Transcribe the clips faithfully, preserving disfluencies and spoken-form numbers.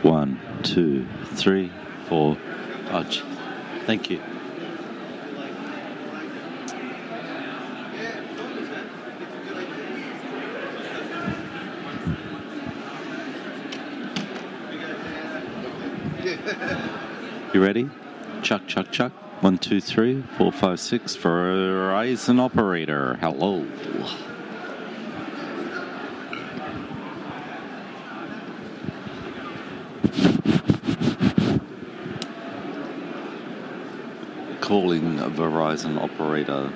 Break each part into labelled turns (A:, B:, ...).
A: One, two, three, four. Oh, gee. Thank you. You ready? Chuck, chuck, chuck. One, two, three, four, five, six. Verizon operator. Hello. Calling a Verizon operator.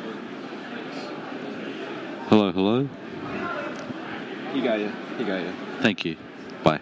A: Hello, hello.
B: He got you. He got you.
A: Thank you. Bye.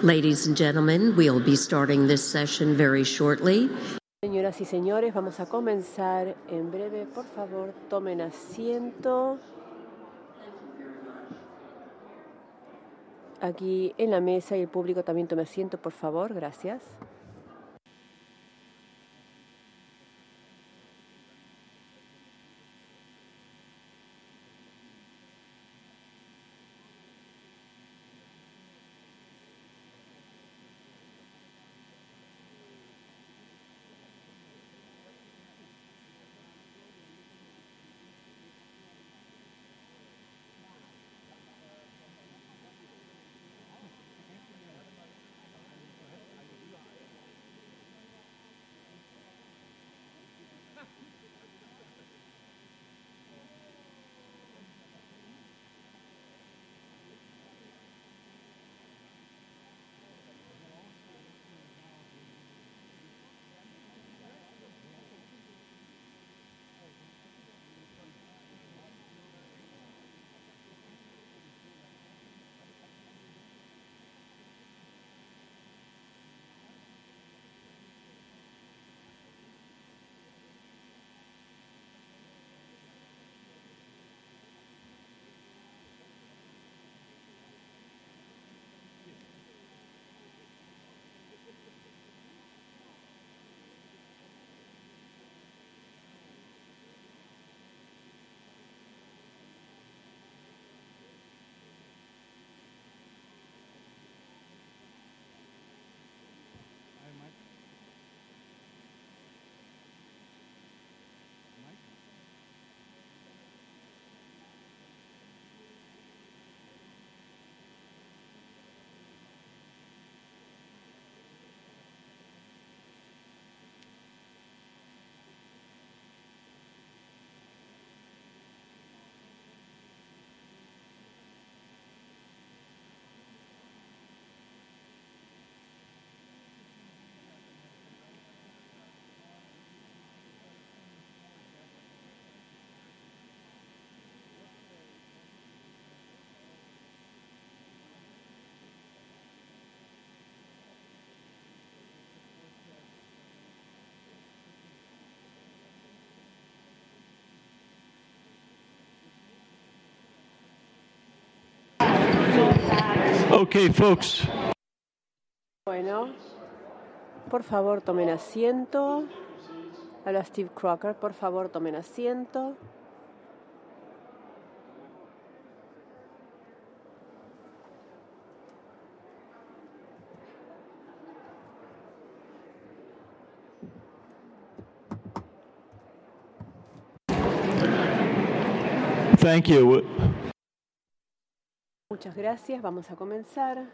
C: Ladies and gentlemen, we'll be starting this session very shortly.
D: Señoras y señores, vamos a comenzar en breve. Por favor, tomen asiento. Aquí en la mesa y el público también tome asiento, por favor. Gracias.
E: Okay, folks.
D: Bueno, por favor tomen asiento. Habla Steve Crocker, por favor tomen asiento.
E: Thank you.
D: Muchas gracias, vamos a comenzar.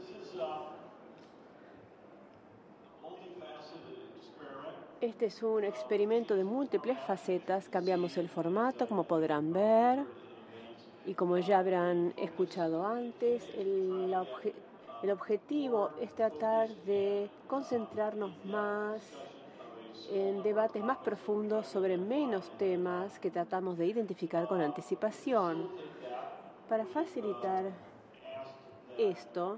D: Este es un experimento de múltiples facetas. Cambiamos el formato, como podrán ver. Y como ya habrán escuchado antes, el, la obje, el objetivo es tratar de concentrarnos más en debates más profundos sobre menos temas que tratamos de identificar con anticipación. Para facilitar esto,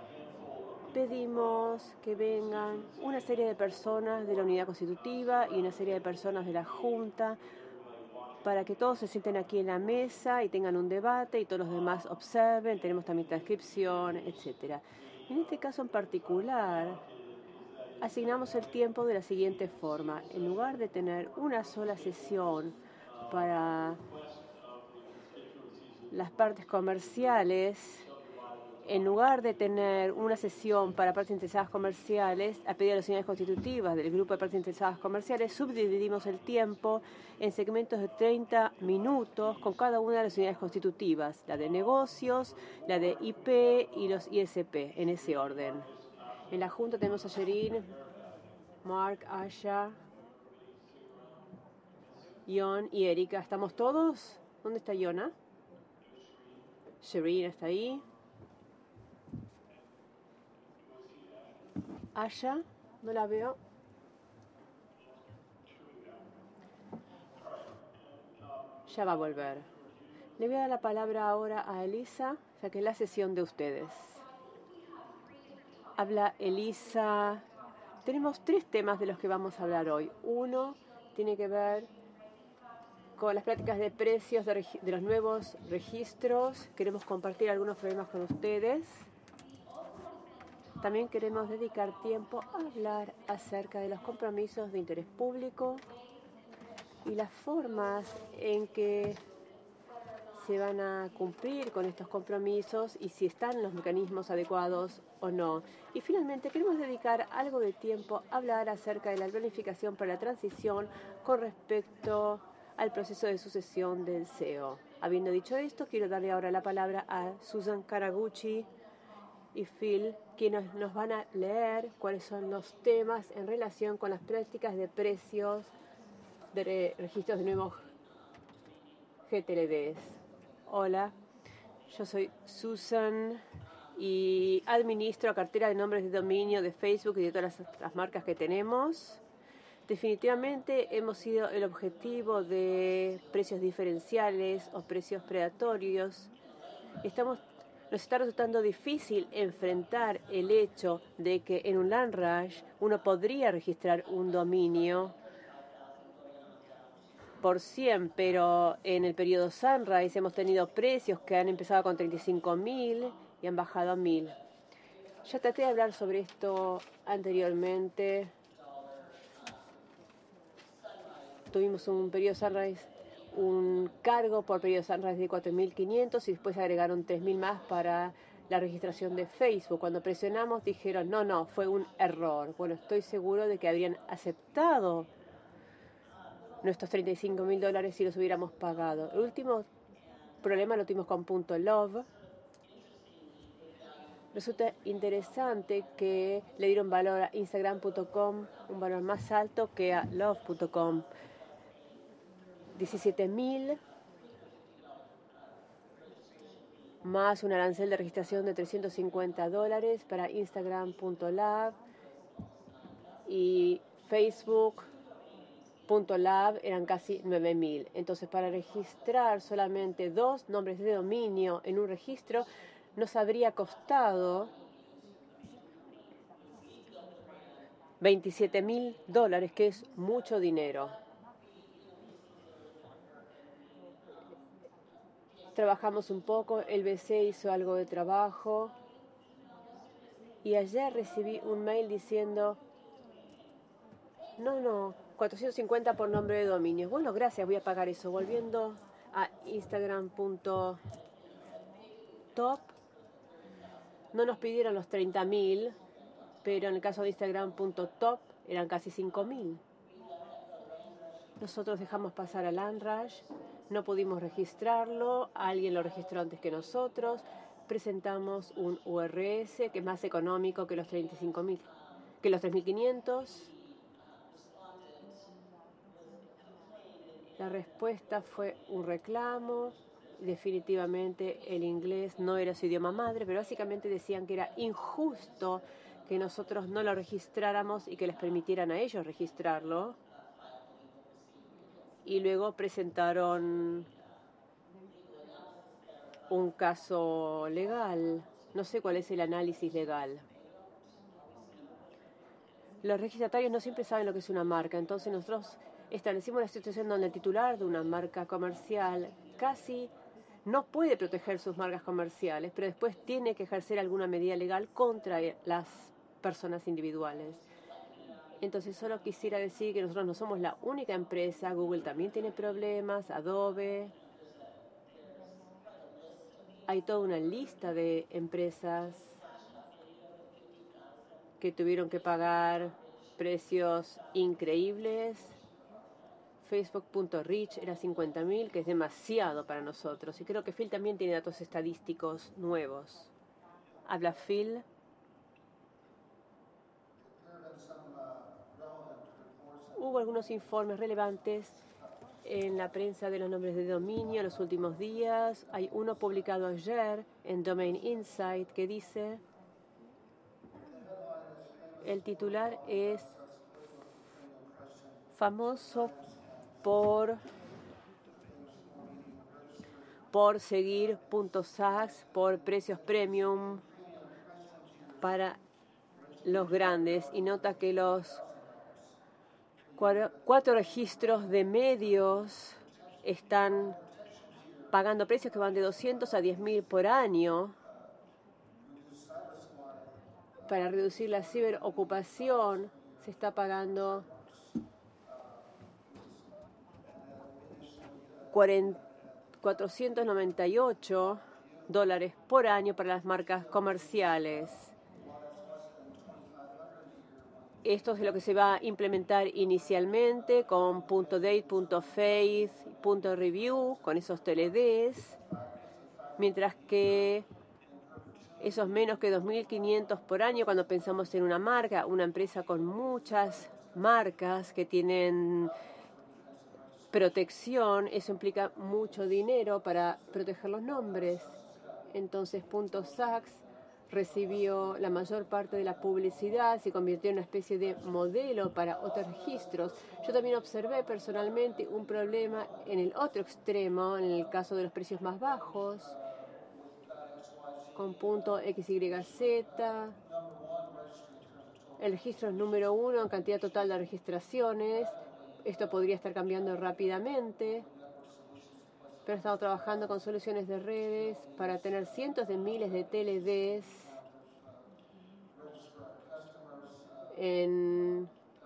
D: pedimos que vengan una serie de personas de la unidad constitutiva y una serie de personas de la Junta para que todos se sienten aquí en la mesa y tengan un debate y todos los demás observen. Tenemos también transcripción, etcétera. En este caso en particular, asignamos el tiempo de la siguiente forma. En lugar de tener una sola sesión para las partes comerciales, en lugar de tener una sesión para partes interesadas comerciales, a pedido de las unidades constitutivas del grupo de partes interesadas comerciales, subdividimos el tiempo en segmentos de treinta minutos con cada una de las unidades constitutivas, la de negocios, la de I P y los I S P, en ese orden. En la Junta tenemos a Sherin, Mark, Asha, Ion y Erika. ¿Estamos todos? ¿Dónde está Iona? Sherin está ahí. Asha, no la veo. Ya va a volver. Le voy a dar la palabra ahora a Elisa, ya que es la sesión de ustedes. Habla Elisa. Tenemos tres temas de los que vamos a hablar hoy. Uno tiene que ver con las prácticas de precios de, de los nuevos registros. Queremos compartir algunos problemas con ustedes. También queremos dedicar tiempo a hablar acerca de los compromisos de interés público y las formas en que se van a cumplir con estos compromisos y si están los mecanismos adecuados o no. Y finalmente queremos dedicar algo de tiempo a hablar acerca de la planificación para la transición con respecto al proceso de sucesión del C E O. Habiendo dicho esto, quiero darle ahora la palabra a Susan Karaguchi y Phil, quienes nos van a leer cuáles son los temas en relación con las prácticas de precios de re registros de nuevos G T L Ds. Hola, yo soy Susan y administro cartera de nombres de dominio de Facebook y de todas las, las marcas que tenemos. Definitivamente hemos sido el objetivo de precios diferenciales o precios predatorios. Estamos, nos está resultando difícil enfrentar el hecho de que en un land rush uno podría registrar un dominio por cien, pero en el periodo Sunrise hemos tenido precios que han empezado con treinta y cinco mil y han bajado a mil. Ya traté de hablar sobre esto anteriormente. Tuvimos un periodo Sunrise, un cargo por periodo Sunrise de cuatro mil quinientos y después agregaron tres mil más para la registración de Facebook. Cuando presionamos dijeron, no, no, fue un error. Bueno, estoy seguro de que habrían aceptado nuestros treinta y cinco mil dólares si los hubiéramos pagado. El último problema lo tuvimos con punto .love. Resulta interesante que le dieron valor a Instagram punto com, un valor más alto que a love punto com. diecisiete mil más un arancel de registración de trescientos cincuenta dólares para Instagram punto lab y Facebook punto lab eran casi nueve mil. Entonces, para registrar solamente dos nombres de dominio en un registro nos habría costado veintisiete mil dólares, que es mucho dinero. Trabajamos un poco, el B C hizo algo de trabajo y ayer recibí un mail diciendo no, no, cuatrocientos cincuenta por nombre de dominio. Bueno, gracias, voy a pagar eso. Volviendo a Instagram punto top, no nos pidieron los treinta mil, pero en el caso de Instagram punto top eran casi cinco mil. Nosotros dejamos pasar a LandRush, no pudimos registrarlo, alguien lo registró antes que nosotros, presentamos un U R S que es más económico que los treinta y cinco mil, que los tres mil quinientos. La respuesta fue un reclamo. Definitivamente el inglés no era su idioma madre, pero básicamente decían que era injusto que nosotros no lo registráramos y que les permitieran a ellos registrarlo. Y luego presentaron un caso legal. No sé cuál es el análisis legal. Los registratarios no siempre saben lo que es una marca, entonces nosotros establecimos una situación donde el titular de una marca comercial casi no puede proteger sus marcas comerciales, pero después tiene que ejercer alguna medida legal contra las personas individuales. Entonces solo quisiera decir que nosotros no somos la única empresa, Google también tiene problemas, Adobe. Hay toda una lista de empresas que tuvieron que pagar precios increíbles. Facebook punto reach era cincuenta mil, que es demasiado para nosotros. Y creo que Phil también tiene datos estadísticos nuevos. Habla Phil. Hubo algunos informes relevantes en la prensa de los nombres de dominio en los últimos días. Hay uno publicado ayer en Domain Insight que dice, el titular es famoso por por seguir punto sax por precios premium para los grandes y nota que los cuatro registros de medios están pagando precios que van de doscientos a diez mil por año para reducir la ciberocupación. Se está pagando cuatrocientos noventa y ocho dólares por año para las marcas comerciales. Esto es lo que se va a implementar inicialmente con .date, .faith, .review, con esos T L Ds, mientras que esos menos que dos mil quinientos por año, cuando pensamos en una marca, una empresa con muchas marcas que tienen protección, eso implica mucho dinero para proteger los nombres. Entonces, .sax recibió la mayor parte de la publicidad, se convirtió en una especie de modelo para otros registros. Yo también observé personalmente un problema en el otro extremo, en el caso de los precios más bajos, con .xyz. El registro es número uno en cantidad total de registraciones. Esto podría estar cambiando rápidamente, pero estamos trabajando con soluciones de redes para tener cientos de miles de T L Ds en,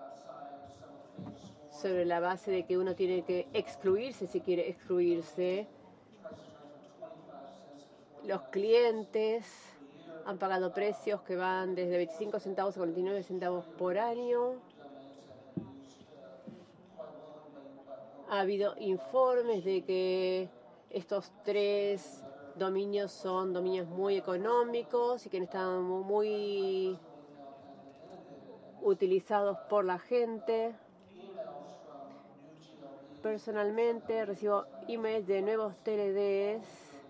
D: sobre la base de que uno tiene que excluirse si quiere excluirse. Los clientes han pagado precios que van desde veinticinco centavos a cuarenta y nueve centavos por año. Ha habido informes de que estos tres dominios son dominios muy económicos y que están muy utilizados por la gente. Personalmente recibo emails de nuevos T L Ds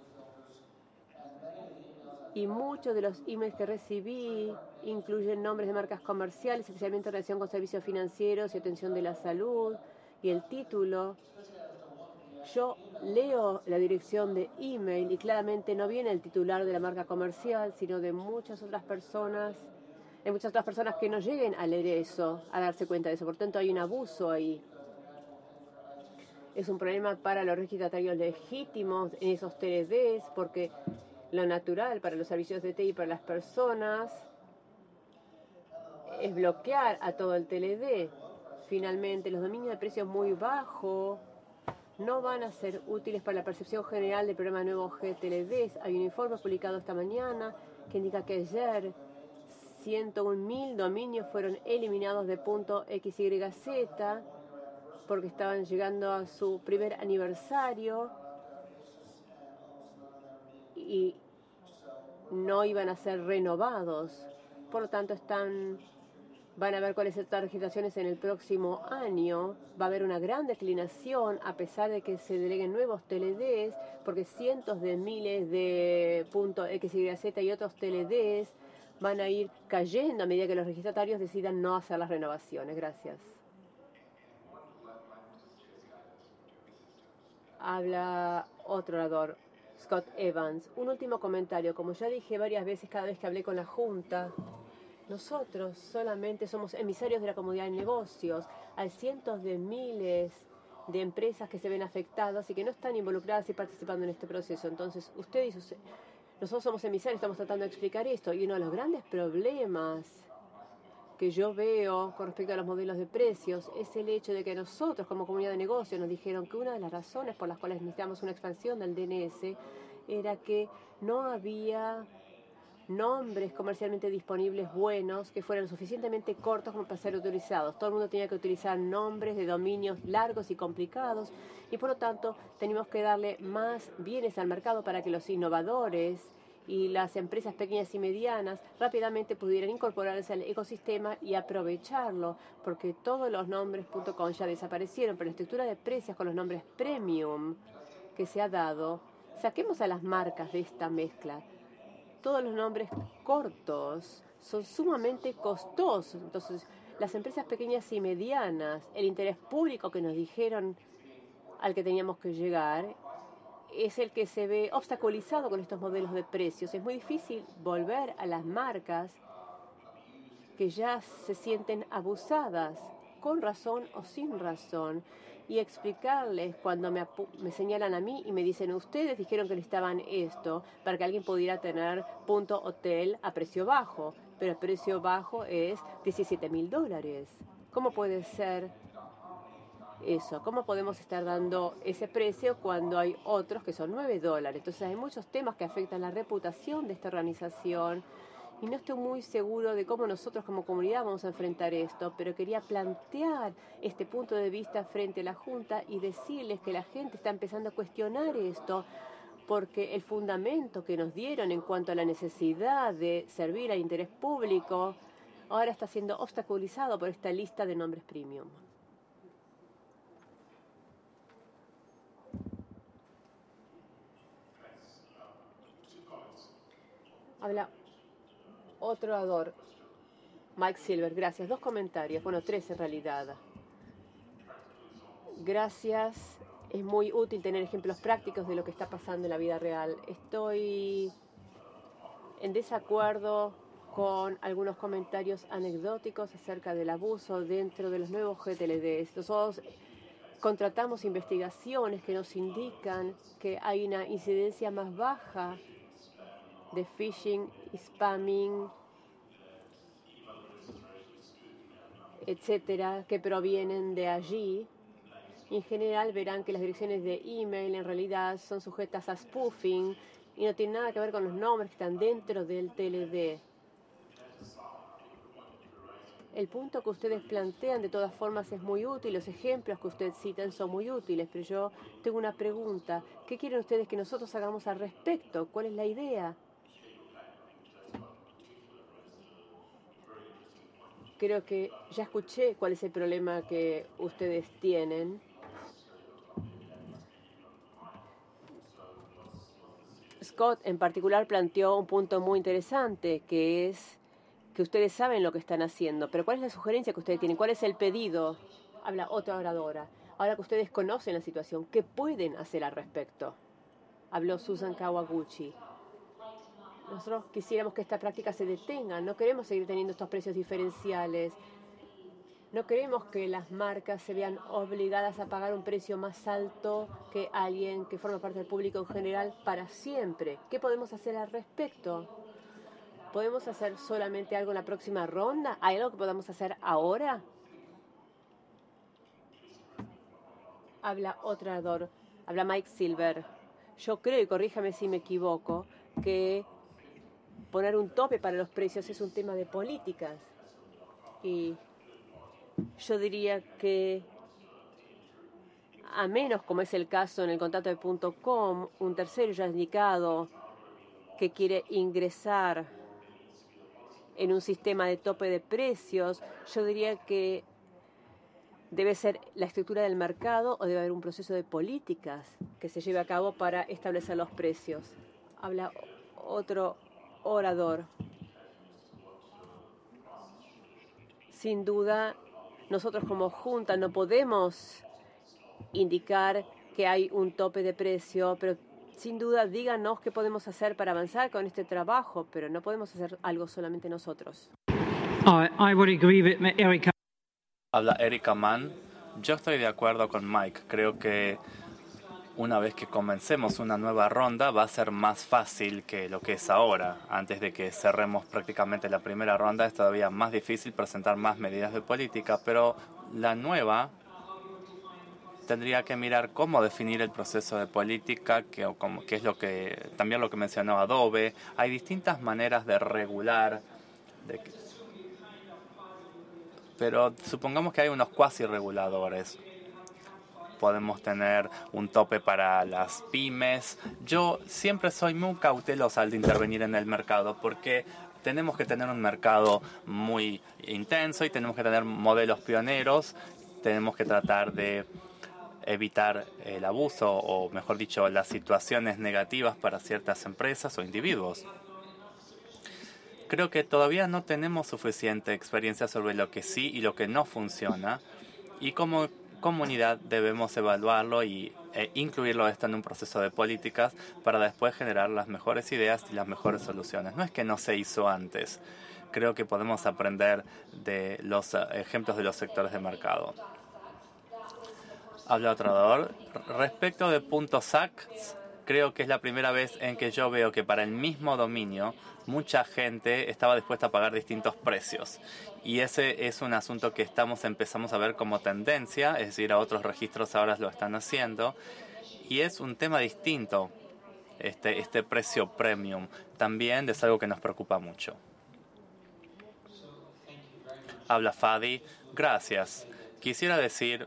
D: y muchos de los emails que recibí incluyen nombres de marcas comerciales, especialmente en relación con servicios financieros y atención de la salud. Y el título, yo leo la dirección de email y claramente no viene el titular de la marca comercial, sino de muchas otras personas. Hay muchas otras personas que no lleguen a leer eso, a darse cuenta de eso. Por tanto, hay un abuso ahí. Es un problema para los registratarios legítimos en esos T L Ds, porque lo natural para los servicios de T I y para las personas es bloquear a todo el T L D. Finalmente, los dominios de precios muy bajos no van a ser útiles para la percepción general del programa nuevo G T L Ds. Hay un informe publicado esta mañana que indica que ayer ciento un mil dominios fueron eliminados de .xyz porque estaban llegando a su primer aniversario y no iban a ser renovados. Por lo tanto, están... Van a ver cuáles son las registraciones en el próximo año. Va a haber una gran declinación a pesar de que se deleguen nuevos T L Ds, porque cientos de miles de .xyz y otros T L Ds van a ir cayendo a medida que los registratarios decidan no hacer las renovaciones. Gracias. Habla otro orador, Scott Evans. Un último comentario. Como ya dije varias veces cada vez que hablé con la Junta, nosotros solamente somos emisarios de la comunidad de negocios. Hay cientos de miles de empresas que se ven afectadas y que no están involucradas y participando en este proceso. Entonces, usted y sus, nosotros somos emisarios, estamos tratando de explicar esto. Y uno de los grandes problemas que yo veo con respecto a los modelos de precios es el hecho de que nosotros, como comunidad de negocios, nos dijeron que una de las razones por las cuales necesitamos una expansión del D N S era que no había nombres comercialmente disponibles buenos que fueran suficientemente cortos como para ser utilizados. Todo el mundo tenía que utilizar nombres de dominios largos y complicados y por lo tanto teníamos que darle más bienes al mercado para que los innovadores y las empresas pequeñas y medianas rápidamente pudieran incorporarse al ecosistema y aprovecharlo, porque todos los nombres .com ya desaparecieron, pero la estructura de precios con los nombres premium que se ha dado, saquemos a las marcas de esta mezcla. Todos los nombres cortos son sumamente costosos. Entonces, las empresas pequeñas y medianas, el interés público que nos dijeron al que teníamos que llegar, es el que se ve obstaculizado con estos modelos de precios. Es muy difícil volver a las marcas que ya se sienten abusadas, con razón o sin razón, y explicarles cuando me, me señalan a mí y me dicen, ustedes dijeron que necesitaban esto para que alguien pudiera tener punto hotel a precio bajo, pero el precio bajo es diecisiete mil dólares. ¿Cómo puede ser eso? ¿Cómo podemos estar dando ese precio cuando hay otros que son nueve dólares? Entonces hay muchos temas que afectan la reputación de esta organización y no estoy muy seguro de cómo nosotros como comunidad vamos a enfrentar esto, pero quería plantear este punto de vista frente a la Junta y decirles que la gente está empezando a cuestionar esto porque el fundamento que nos dieron en cuanto a la necesidad de servir al interés público ahora está siendo obstaculizado por esta lista de nombres premium. Habla otro orador, Mike Silver. Gracias. Dos comentarios. Bueno, tres en realidad. Gracias. Es muy útil tener ejemplos prácticos de lo que está pasando en la vida real. Estoy en desacuerdo con algunos comentarios anecdóticos acerca del abuso dentro de los nuevos G T L Ds. Nosotros contratamos investigaciones que nos indican que hay una incidencia más baja de phishing y spamming, etcétera, que provienen de allí. Y en general verán que las direcciones de email en realidad son sujetas a spoofing y no tienen nada que ver con los nombres que están dentro del T L D. El punto que ustedes plantean de todas formas es muy útil, los ejemplos que ustedes citan son muy útiles, pero yo tengo una pregunta. ¿Qué quieren ustedes que nosotros hagamos al respecto? ¿Cuál es la idea? Creo que ya escuché cuál es el problema que ustedes tienen. Scott en particular planteó un punto muy interesante, que es que ustedes saben lo que están haciendo, pero ¿cuál es la sugerencia que ustedes tienen? ¿Cuál es el pedido? Habla otra oradora. Ahora que ustedes conocen la situación, ¿qué pueden hacer al respecto? Habló Susan Kawaguchi. Nosotros quisiéramos que esta práctica se detenga. No queremos seguir teniendo estos precios diferenciales. No queremos que las marcas se vean obligadas a pagar un precio más alto que alguien que forma parte del público en general para siempre. ¿Qué podemos hacer al respecto? ¿Podemos hacer solamente algo en la próxima ronda? ¿Hay algo que podamos hacer ahora? Habla otro orador. Habla Mike Silver. Yo creo, y corríjame si me equivoco, que poner un tope para los precios es un tema de políticas. Y yo diría que, a menos como es el caso en el contrato de punto com, un tercero ya ha indicado que quiere ingresar en un sistema de tope de precios, yo diría que debe ser la estructura del mercado o debe haber un proceso de políticas que se lleve a cabo para establecer los precios. Habla otro orador. Sin duda, nosotros como Junta no podemos indicar que hay un tope de precio, pero sin duda díganos qué podemos hacer para avanzar con este trabajo, pero no podemos hacer algo solamente nosotros.
F: I, I would agree with Erica.
G: Habla Erika Mann. Yo estoy de acuerdo con Mike. Creo que una vez que comencemos una nueva ronda va a ser más fácil que lo que es ahora. Antes de que cerremos prácticamente la primera ronda es todavía más difícil presentar más medidas de política, pero la nueva tendría que mirar cómo definir el proceso de política, que, o como, que es lo que también lo que mencionó Adobe. Hay distintas maneras de regular, de, pero supongamos que hay unos cuasi reguladores. Podemos tener un tope para las pymes. Yo siempre soy muy cautelosa al de intervenir en el mercado porque tenemos que tener un mercado muy intenso y tenemos que tener modelos pioneros. Tenemos que tratar de evitar el abuso o, mejor dicho, las situaciones negativas para ciertas empresas o individuos. Creo que todavía no tenemos suficiente experiencia sobre lo que sí y lo que no funciona y como comunidad debemos evaluarlo y e incluirlo esto en un proceso de políticas para después generar las mejores ideas y las mejores soluciones. No es que no se hizo antes, creo que podemos aprender de los ejemplos de los sectores de mercado. Habla otro orador. Respecto de puntos S A C, creo que es la primera vez en que yo veo que para el mismo dominio mucha gente estaba dispuesta a pagar distintos precios. Y ese es un asunto que estamos empezamos a ver como tendencia, es decir, a otros registros ahora lo están haciendo. Y es un tema distinto, este, este precio premium. También es algo que nos preocupa mucho. Habla Fadi. Gracias. Quisiera decir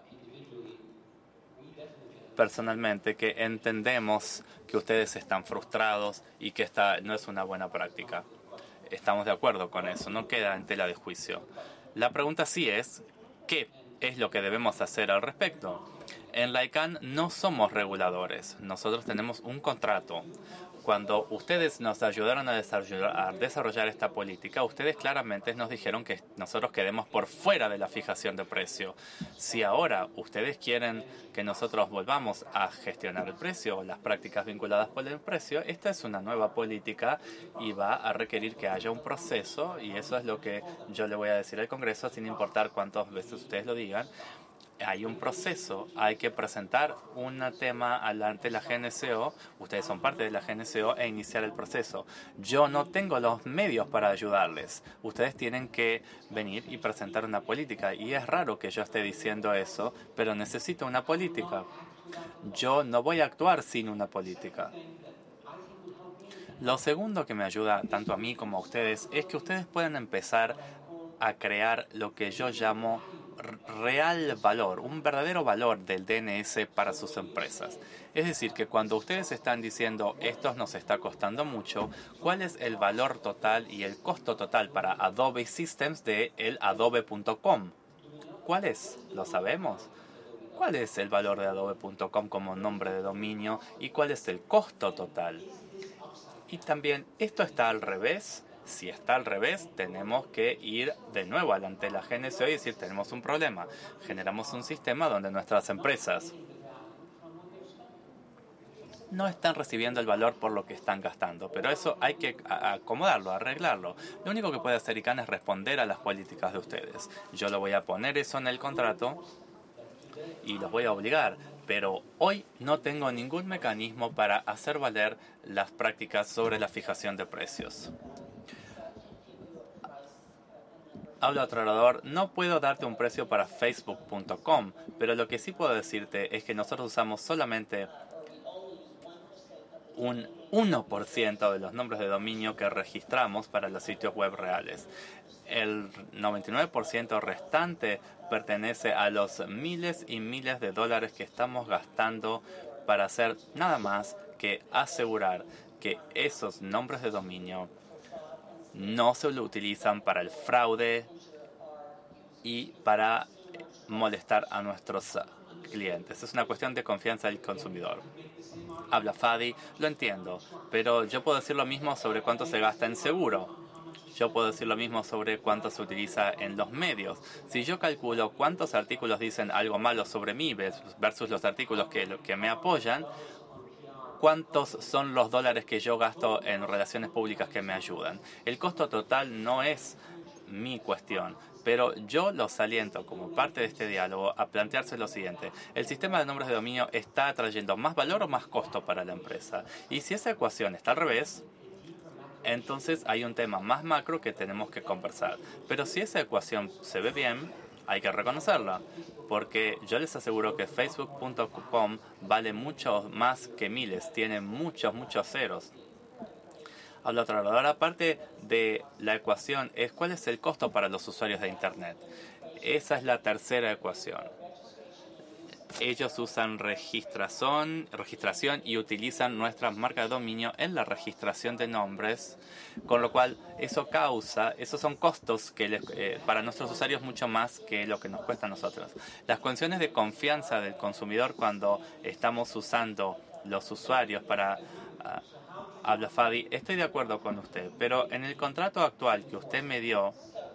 G: personalmente que entendemos que ustedes están frustrados y que esta no es una buena práctica. Estamos de acuerdo con eso, no queda en tela de juicio. La pregunta sí es, ¿qué es lo que debemos hacer al respecto? En la I C A N no somos reguladores, nosotros tenemos un contrato. Cuando ustedes nos ayudaron a desarrollar, a desarrollar esta política, ustedes claramente nos dijeron que nosotros quedemos por fuera de la fijación de precio. Si ahora ustedes quieren que nosotros volvamos a gestionar el precio o las prácticas vinculadas por el precio, esta es una nueva política y va a requerir que haya un proceso, y eso es lo que yo le voy a decir al Congreso, sin importar cuántas veces ustedes lo digan. Hay un proceso, hay que presentar un tema ante la G N C O, ustedes son parte de la G N C O, e iniciar el proceso. Yo no tengo los medios para ayudarles, ustedes tienen que venir y presentar una política, y es raro que yo esté diciendo eso, pero necesito una política. Yo no voy a actuar sin una política. Lo segundo que me ayuda tanto a mí como a ustedes es que ustedes puedan empezar a crear lo que yo llamo real valor, un verdadero valor del D N S para sus empresas. Es decir, que cuando ustedes están diciendo esto nos está costando mucho, ¿cuál es el valor total y el costo total para Adobe Systems de el adobe punto com? ¿Cuál es? ¿Lo sabemos? ¿Cuál es el valor de adobe punto com como nombre de dominio y cuál es el costo total? Y también, ¿esto está al revés? Si está al revés, tenemos que ir de nuevo ante la G N C O y decir, tenemos un problema. Generamos un sistema donde nuestras empresas no están recibiendo el valor por lo que están gastando. Pero eso hay que acomodarlo, arreglarlo. Lo único que puede hacer I C A N es responder a las políticas de ustedes. Yo lo voy a poner eso en el contrato y los voy a obligar. Pero hoy no tengo ningún mecanismo para hacer valer las prácticas sobre la fijación de precios. Habla otro orador. No puedo darte un precio para facebook punto com, pero lo que sí puedo decirte es que nosotros usamos solamente un uno por ciento de los nombres de dominio que registramos para los sitios web reales. El noventa y nueve por ciento restante pertenece a los miles y miles de dólares que estamos gastando para hacer nada más que asegurar que esos nombres de dominio no se lo utilizan para el fraude y para molestar a nuestros clientes. Es una cuestión de confianza del consumidor. Habla Fadi, lo entiendo, pero yo puedo decir lo mismo sobre cuánto se gasta en seguro. Yo puedo decir lo mismo sobre cuánto se utiliza en los medios. Si yo calculo cuántos artículos dicen algo malo sobre mí versus los artículos que, que me apoyan, ¿cuántos son los dólares que yo gasto en relaciones públicas que me ayudan? El costo total no es mi cuestión, pero yo los aliento como parte de este diálogo a plantearse lo siguiente. ¿El sistema de nombres de dominio está trayendo más valor o más costo para la empresa? Y si esa ecuación está al revés, entonces hay un tema más macro que tenemos que conversar. Pero si esa ecuación se ve bien, hay que reconocerla, porque yo les aseguro que facebook punto com vale mucho más que miles, tiene muchos, muchos ceros. Habla otra oradora. Aparte de la ecuación, es cuál es el costo para los usuarios de Internet. Esa es la tercera ecuación. Ellos usan registración, registración y utilizan nuestra marca de dominio en la registración de nombres, con lo cual eso causa, esos son costos que les, eh, para nuestros usuarios mucho más que lo que nos cuesta a nosotros. Las condiciones de confianza del consumidor cuando estamos usando los usuarios para... Uh, habla Fadi, estoy de acuerdo con usted, pero en el contrato actual que usted me dio,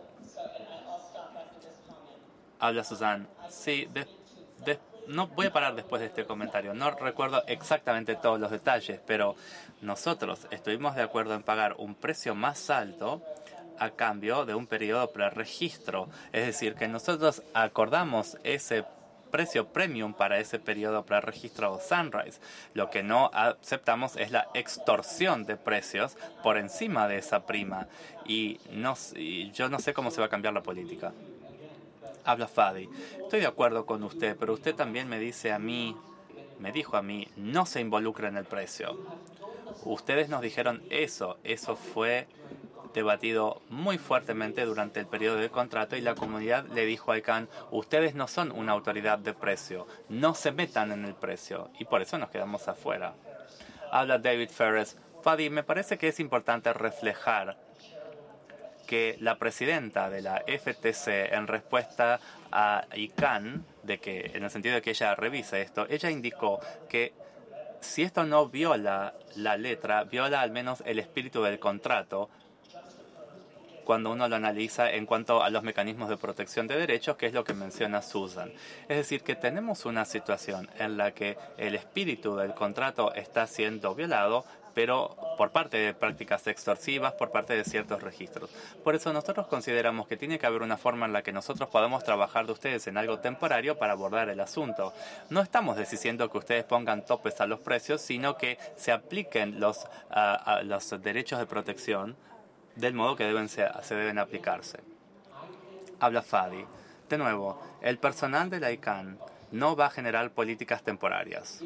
G: habla Susan, sí, de, de, no voy a parar después de este comentario, no recuerdo exactamente todos los detalles, pero nosotros estuvimos de acuerdo en pagar un precio más alto a cambio de un periodo preregistro. Es decir, que nosotros acordamos ese precio premium para ese periodo preregistro Sunrise. Lo que no aceptamos es la extorsión de precios por encima de esa prima. Y, no, y yo no sé cómo se va a cambiar la política. Habla Fadi. Estoy de acuerdo con usted, pero usted también me dice a mí, me dijo a mí, no se involucre en el precio. Ustedes nos dijeron eso. Eso fue debatido muy fuertemente durante el periodo del contrato y la comunidad le dijo a I C A N, ustedes no son una autoridad de precio, no se metan en el precio, y por eso nos quedamos afuera. Habla David Ferris. Fadi, me parece que es importante reflejar que la presidenta de la F T C, en respuesta a I C A N, de que, en el sentido de que ella revise esto, ella indicó que si esto no viola la letra, viola al menos el espíritu del contrato, cuando uno lo analiza en cuanto a los mecanismos de protección de derechos, que es lo que menciona Susan. Es decir, que tenemos una situación en la que el espíritu del contrato está siendo violado, pero por parte de prácticas extorsivas, por parte de ciertos registros. Por eso nosotros consideramos que tiene que haber una forma en la que nosotros podamos trabajar de ustedes en algo temporario para abordar el asunto. No estamos diciendo que ustedes pongan topes a los precios, sino que se apliquen los, uh, uh, los derechos de protección del modo que deben ser, se deben aplicarse. Habla Fadi. De nuevo, el personal de la I C A N no va a generar políticas temporarias.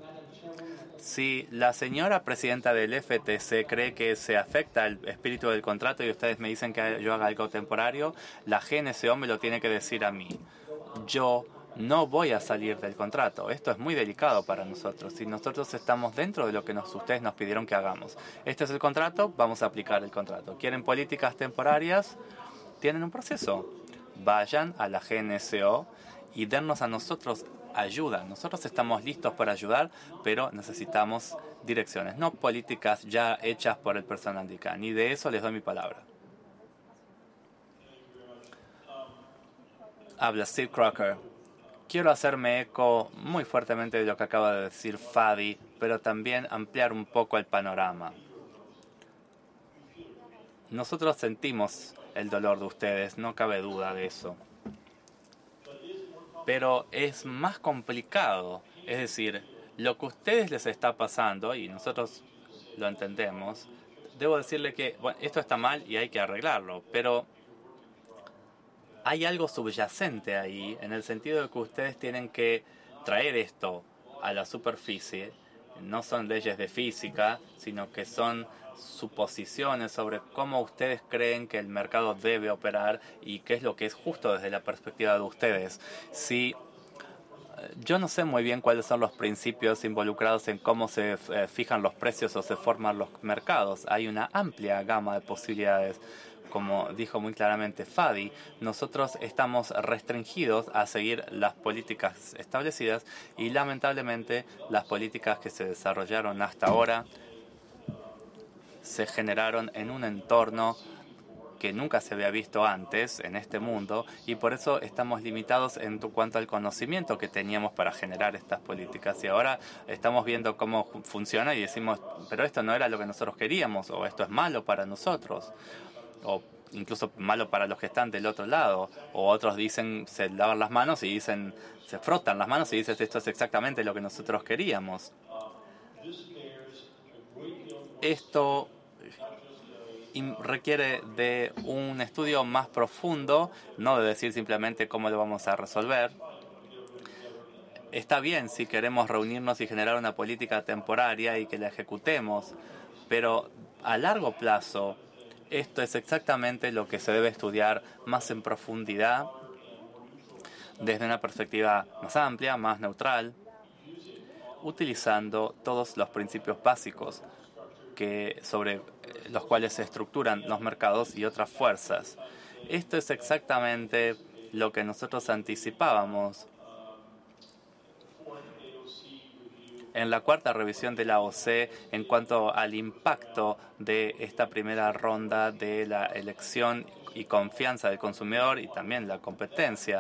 G: Si la señora presidenta del F T C cree que se afecta el espíritu del contrato y ustedes me dicen que yo haga algo temporario, la G N C O me lo tiene que decir a mí. Yo no voy a salir del contrato. Esto es muy delicado para nosotros. Y nosotros estamos dentro de lo que nos, ustedes nos pidieron que hagamos. Este es el contrato, vamos a aplicar el contrato. ¿Quieren políticas temporarias? Tienen un proceso. Vayan a la G N C O y dennos a nosotros ayuda. Nosotros estamos listos para ayudar, pero necesitamos direcciones, no políticas ya hechas por el personal de I C A N. Y de eso les doy mi palabra. Habla Steve Crocker. Quiero hacerme eco muy fuertemente de lo que acaba de decir Fadi, pero también ampliar un poco el panorama. Nosotros sentimos el dolor de ustedes, no cabe duda de eso. Pero es más complicado, es decir, lo que a ustedes les está pasando, y nosotros lo entendemos, debo decirle que bueno, esto está mal y hay que arreglarlo, pero hay algo subyacente ahí, en el sentido de que ustedes tienen que traer esto a la superficie. No son leyes de física, sino que son suposiciones sobre cómo ustedes creen que el mercado debe operar y qué es lo que es justo desde la perspectiva de ustedes. Si yo no sé muy bien cuáles son los principios involucrados en cómo se eh, fijan los precios o se forman los mercados. Hay una amplia gama de posibilidades. Como dijo muy claramente Fadi, nosotros estamos restringidos a seguir las políticas establecidas y lamentablemente las políticas que se desarrollaron hasta ahora se generaron en un entorno que nunca se había visto antes en este mundo y por eso estamos limitados en cuanto al conocimiento que teníamos para generar estas políticas y ahora estamos viendo cómo funciona y decimos, pero esto no era lo que nosotros queríamos o esto es malo para nosotros o incluso malo para los que están del otro lado, o otros dicen, se lavan las manos y dicen, se frotan las manos y dicen, esto es exactamente lo que nosotros queríamos. Esto requiere de un estudio más profundo, no de decir simplemente cómo lo vamos a resolver. Está bien si queremos reunirnos y generar una política temporaria y que la ejecutemos, pero a largo plazo esto es exactamente lo que se debe estudiar más en profundidad, desde una perspectiva más amplia, más neutral, utilizando todos los principios básicos que, sobre los cuales se estructuran los mercados y otras fuerzas. Esto es exactamente lo que nosotros anticipábamos en la cuarta revisión de la O C E en cuanto al impacto de esta primera ronda de la elección y confianza del consumidor y también la competencia.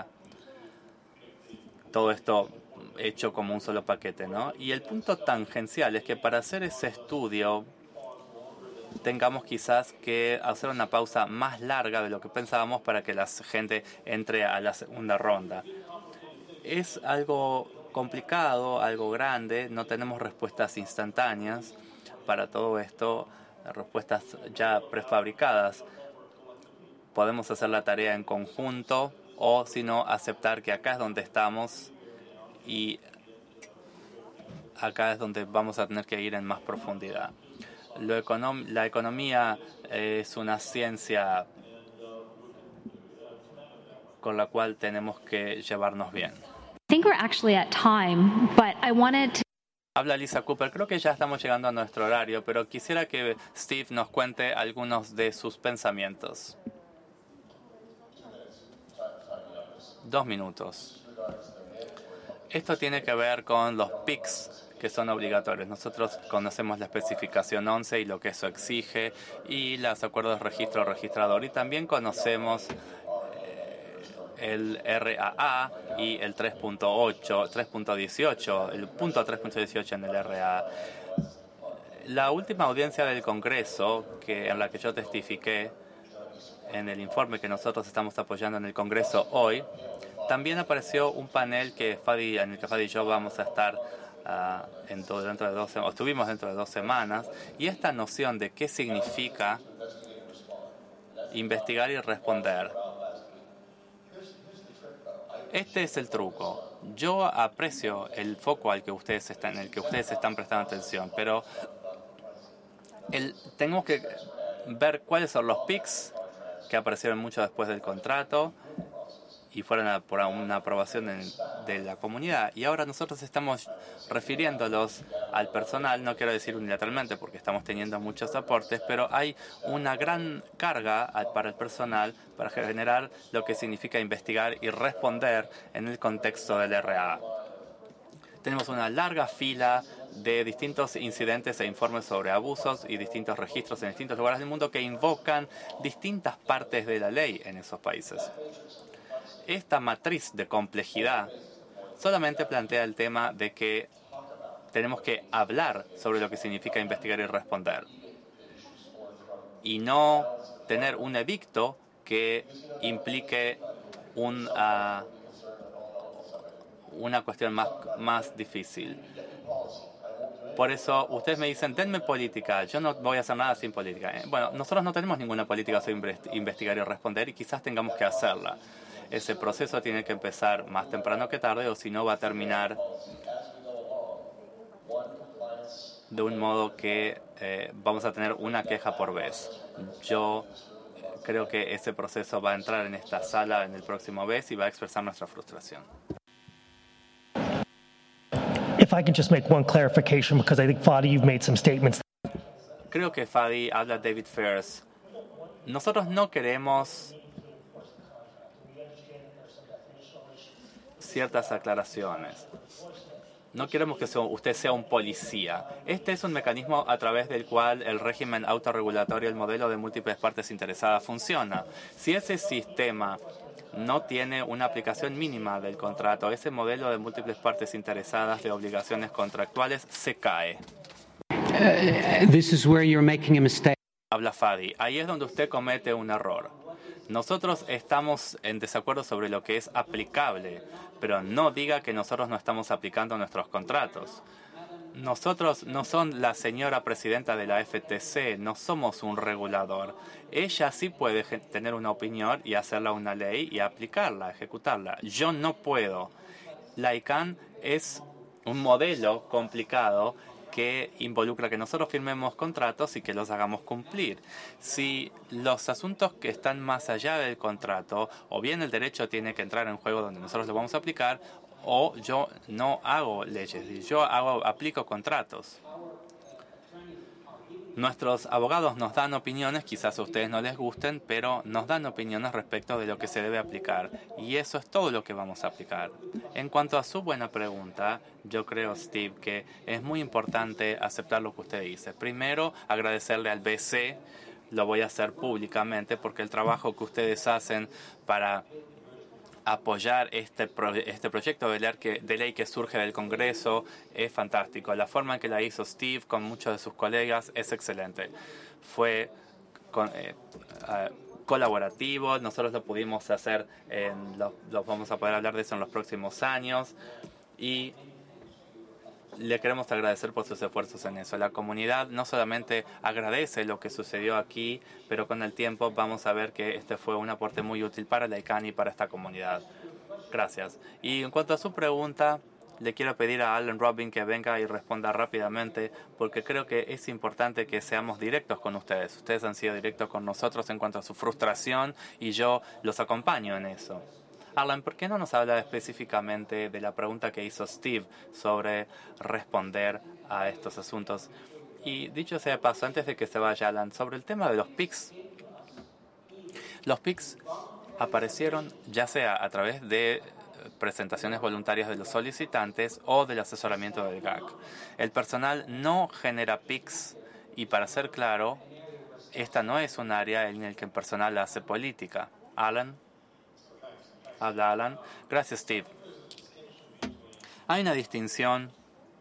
G: Todo esto hecho como un solo paquete, ¿no? Y el punto tangencial es que para hacer ese estudio tengamos quizás que hacer una pausa más larga de lo que pensábamos para que la gente entre a la segunda ronda. Es algo complicado, algo grande, no tenemos respuestas instantáneas para todo esto, respuestas ya prefabricadas. Podemos hacer la tarea en conjunto o, si no, aceptar que acá es donde estamos y acá es donde vamos a tener que ir en más profundidad. Lo econom- la economía es una ciencia con la cual tenemos que llevarnos bien.
H: I think we're actually at time, but I wanted to...
G: Habla Lisa Cooper. Creo que ya estamos llegando a nuestro horario, pero quisiera que Steve nos cuente algunos de sus pensamientos. Dos minutos. Esto tiene que ver con los P I Cs, que son obligatorios. Nosotros conocemos la especificación once y lo que eso exige, y los acuerdos de registro registrador, y también conocemos eh, el R A A y el tres punto ocho, tres punto dieciocho, el punto tres punto dieciocho en el R A A. La última audiencia del Congreso, que en la que yo testifiqué en el informe que nosotros estamos apoyando en el Congreso hoy, también apareció un panel que Fadi, en el que Fadi y yo vamos a estar Uh, en todo, dentro de dos, o estuvimos dentro de dos semanas, y esta noción de qué significa investigar y responder. Este es el truco. Yo aprecio el foco al que ustedes están, en el que ustedes están prestando atención, pero el, tenemos que ver cuáles son los P I Cs que aparecieron mucho después del contrato y fueron a, por una aprobación de, de la comunidad. Y ahora nosotros estamos refiriéndolos al personal, no quiero decir unilateralmente porque estamos teniendo muchos aportes, pero hay una gran carga al, para el personal para generar lo que significa investigar y responder en el contexto del R A A. Tenemos una larga fila de distintos incidentes e informes sobre abusos y distintos registros en distintos lugares del mundo que invocan distintas partes de la ley en esos países. Esta matriz de complejidad solamente plantea el tema de que tenemos que hablar sobre lo que significa investigar y responder y no tener un edicto que implique un, uh, una cuestión más, más difícil. Por eso ustedes me dicen, denme política, yo no voy a hacer nada sin política. Bueno, nosotros no tenemos ninguna política sobre investigar y responder y quizás tengamos que hacerla. Ese proceso tiene que empezar más temprano que tarde, o si no va a terminar de un modo que eh, vamos a tener una queja por vez. Yo creo que ese proceso va a entrar en esta sala en el próximo mes y va a expresar nuestra frustración.
I: If I can just make one clarification, because I think, Fadi, you've made some statements.
G: Creo que Fadi habla David Fairs. Nosotros no queremos ciertas aclaraciones. No queremos que usted sea un policía. Este es un mecanismo a través del cual el régimen autorregulatorio, el modelo de múltiples partes interesadas, funciona. Si ese sistema no tiene una aplicación mínima del contrato, ese modelo de múltiples partes interesadas de obligaciones contractuales se cae.
J: Uh, this is where you're making a mistake.
G: Habla Fadi. Ahí es donde usted comete un error. Nosotros estamos en desacuerdo sobre lo que es aplicable, pero no diga que nosotros no estamos aplicando nuestros contratos. Nosotros no son la señora presidenta de la F T C, no somos un regulador. Ella sí puede tener una opinión y hacerla una ley y aplicarla, ejecutarla. Yo no puedo. La I C A N es un modelo complicado que involucra que nosotros firmemos contratos y que los hagamos cumplir. Si los asuntos que están más allá del contrato, o bien el derecho tiene que entrar en juego donde nosotros lo vamos a aplicar, o yo no hago leyes, yo hago, aplico contratos. Nuestros abogados nos dan opiniones, quizás a ustedes no les gusten, pero nos dan opiniones respecto de lo que se debe aplicar. Y eso es todo lo que vamos a aplicar. En cuanto a su buena pregunta, yo creo, Steve, que es muy importante aceptar lo que usted dice. Primero, agradecerle al B C, lo voy a hacer públicamente, porque el trabajo que ustedes hacen para apoyar este, pro, este proyecto de ley, que, de ley que surge del Congreso es fantástico. La forma en que la hizo Steve con muchos de sus colegas es excelente. Fue con, eh, uh, colaborativo, nosotros lo pudimos hacer, en lo, lo vamos a poder hablar de eso en los próximos años y le queremos agradecer por sus esfuerzos en eso. La comunidad no solamente agradece lo que sucedió aquí, pero con el tiempo vamos a ver que este fue un aporte muy útil para la I C A N y para esta comunidad. Gracias. Y en cuanto a su pregunta, le quiero pedir a Alan Robin que venga y responda rápidamente, porque creo que es importante que seamos directos con ustedes. Ustedes han sido directos con nosotros en cuanto a su frustración y yo los acompaño en eso. Alan, ¿por qué no nos habla específicamente de la pregunta que hizo Steve sobre responder a estos asuntos? Y dicho sea de paso, antes de que se vaya Alan, sobre el tema de los P I Cs. Los P I Cs aparecieron ya sea a través de presentaciones voluntarias de los solicitantes o del asesoramiento del G A C. El personal no genera P I Cs y, para ser claro, esta no es un área en el que el personal hace política. Alan. Habla Alan. Gracias, Steve. Hay una distinción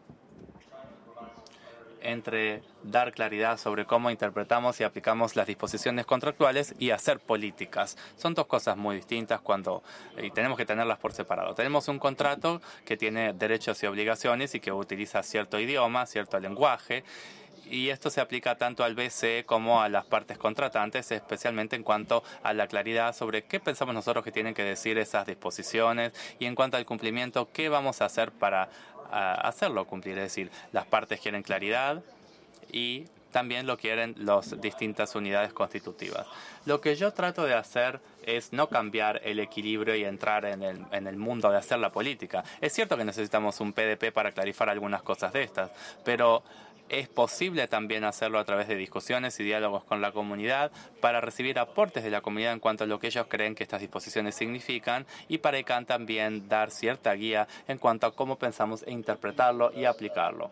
G: entre dar claridad sobre cómo interpretamos y aplicamos las disposiciones contractuales y hacer políticas. Son dos cosas muy distintas cuando y tenemos que tenerlas por separado. Tenemos un contrato que tiene derechos y obligaciones y que utiliza cierto idioma, cierto lenguaje. Y esto se aplica tanto al B C como a las partes contratantes, especialmente en cuanto a la claridad sobre qué pensamos nosotros que tienen que decir esas disposiciones y en cuanto al cumplimiento, qué vamos a hacer para uh, hacerlo cumplir. Es decir, las partes quieren claridad y también lo quieren las distintas unidades constitutivas. Lo que yo trato de hacer es no cambiar el equilibrio y entrar en el, en el mundo de hacer la política. Es cierto que necesitamos un P D P para clarificar algunas cosas de estas, pero es posible también hacerlo a través de discusiones y diálogos con la comunidad para recibir aportes de la comunidad en cuanto a lo que ellos creen que estas disposiciones significan y para I C A N también dar cierta guía en cuanto a cómo pensamos interpretarlo y aplicarlo.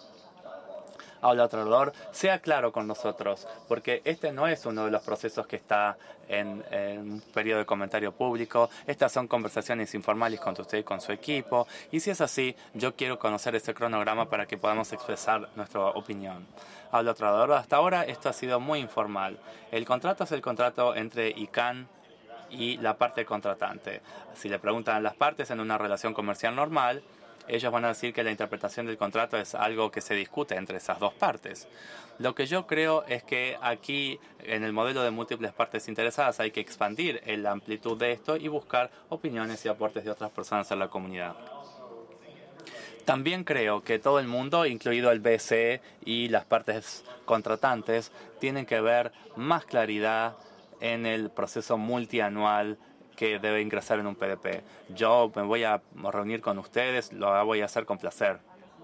G: Ahora, otro orador, sea claro con nosotros, porque este no es uno de los procesos que está en, en un periodo de comentario público. Estas son conversaciones informales con usted y con su equipo. Y si es así, yo quiero conocer ese cronograma para que podamos expresar nuestra opinión. Habla otro orador, hasta ahora esto ha sido muy informal. El contrato es el contrato entre I C A N y la parte contratante. Si le preguntan a las partes en una relación comercial normal, ellos van a decir que la interpretación del contrato es algo que se discute entre esas dos partes. Lo que yo creo es que aquí, en el modelo de múltiples partes interesadas, hay que expandir la amplitud de esto y buscar opiniones y aportes de otras personas en la comunidad. También creo que todo el mundo, incluido el B C E y las partes contratantes, tienen que ver más claridad en el proceso multianual que debe ingresar en un P D P. Yo me voy a reunir con ustedes, lo voy a hacer con placer.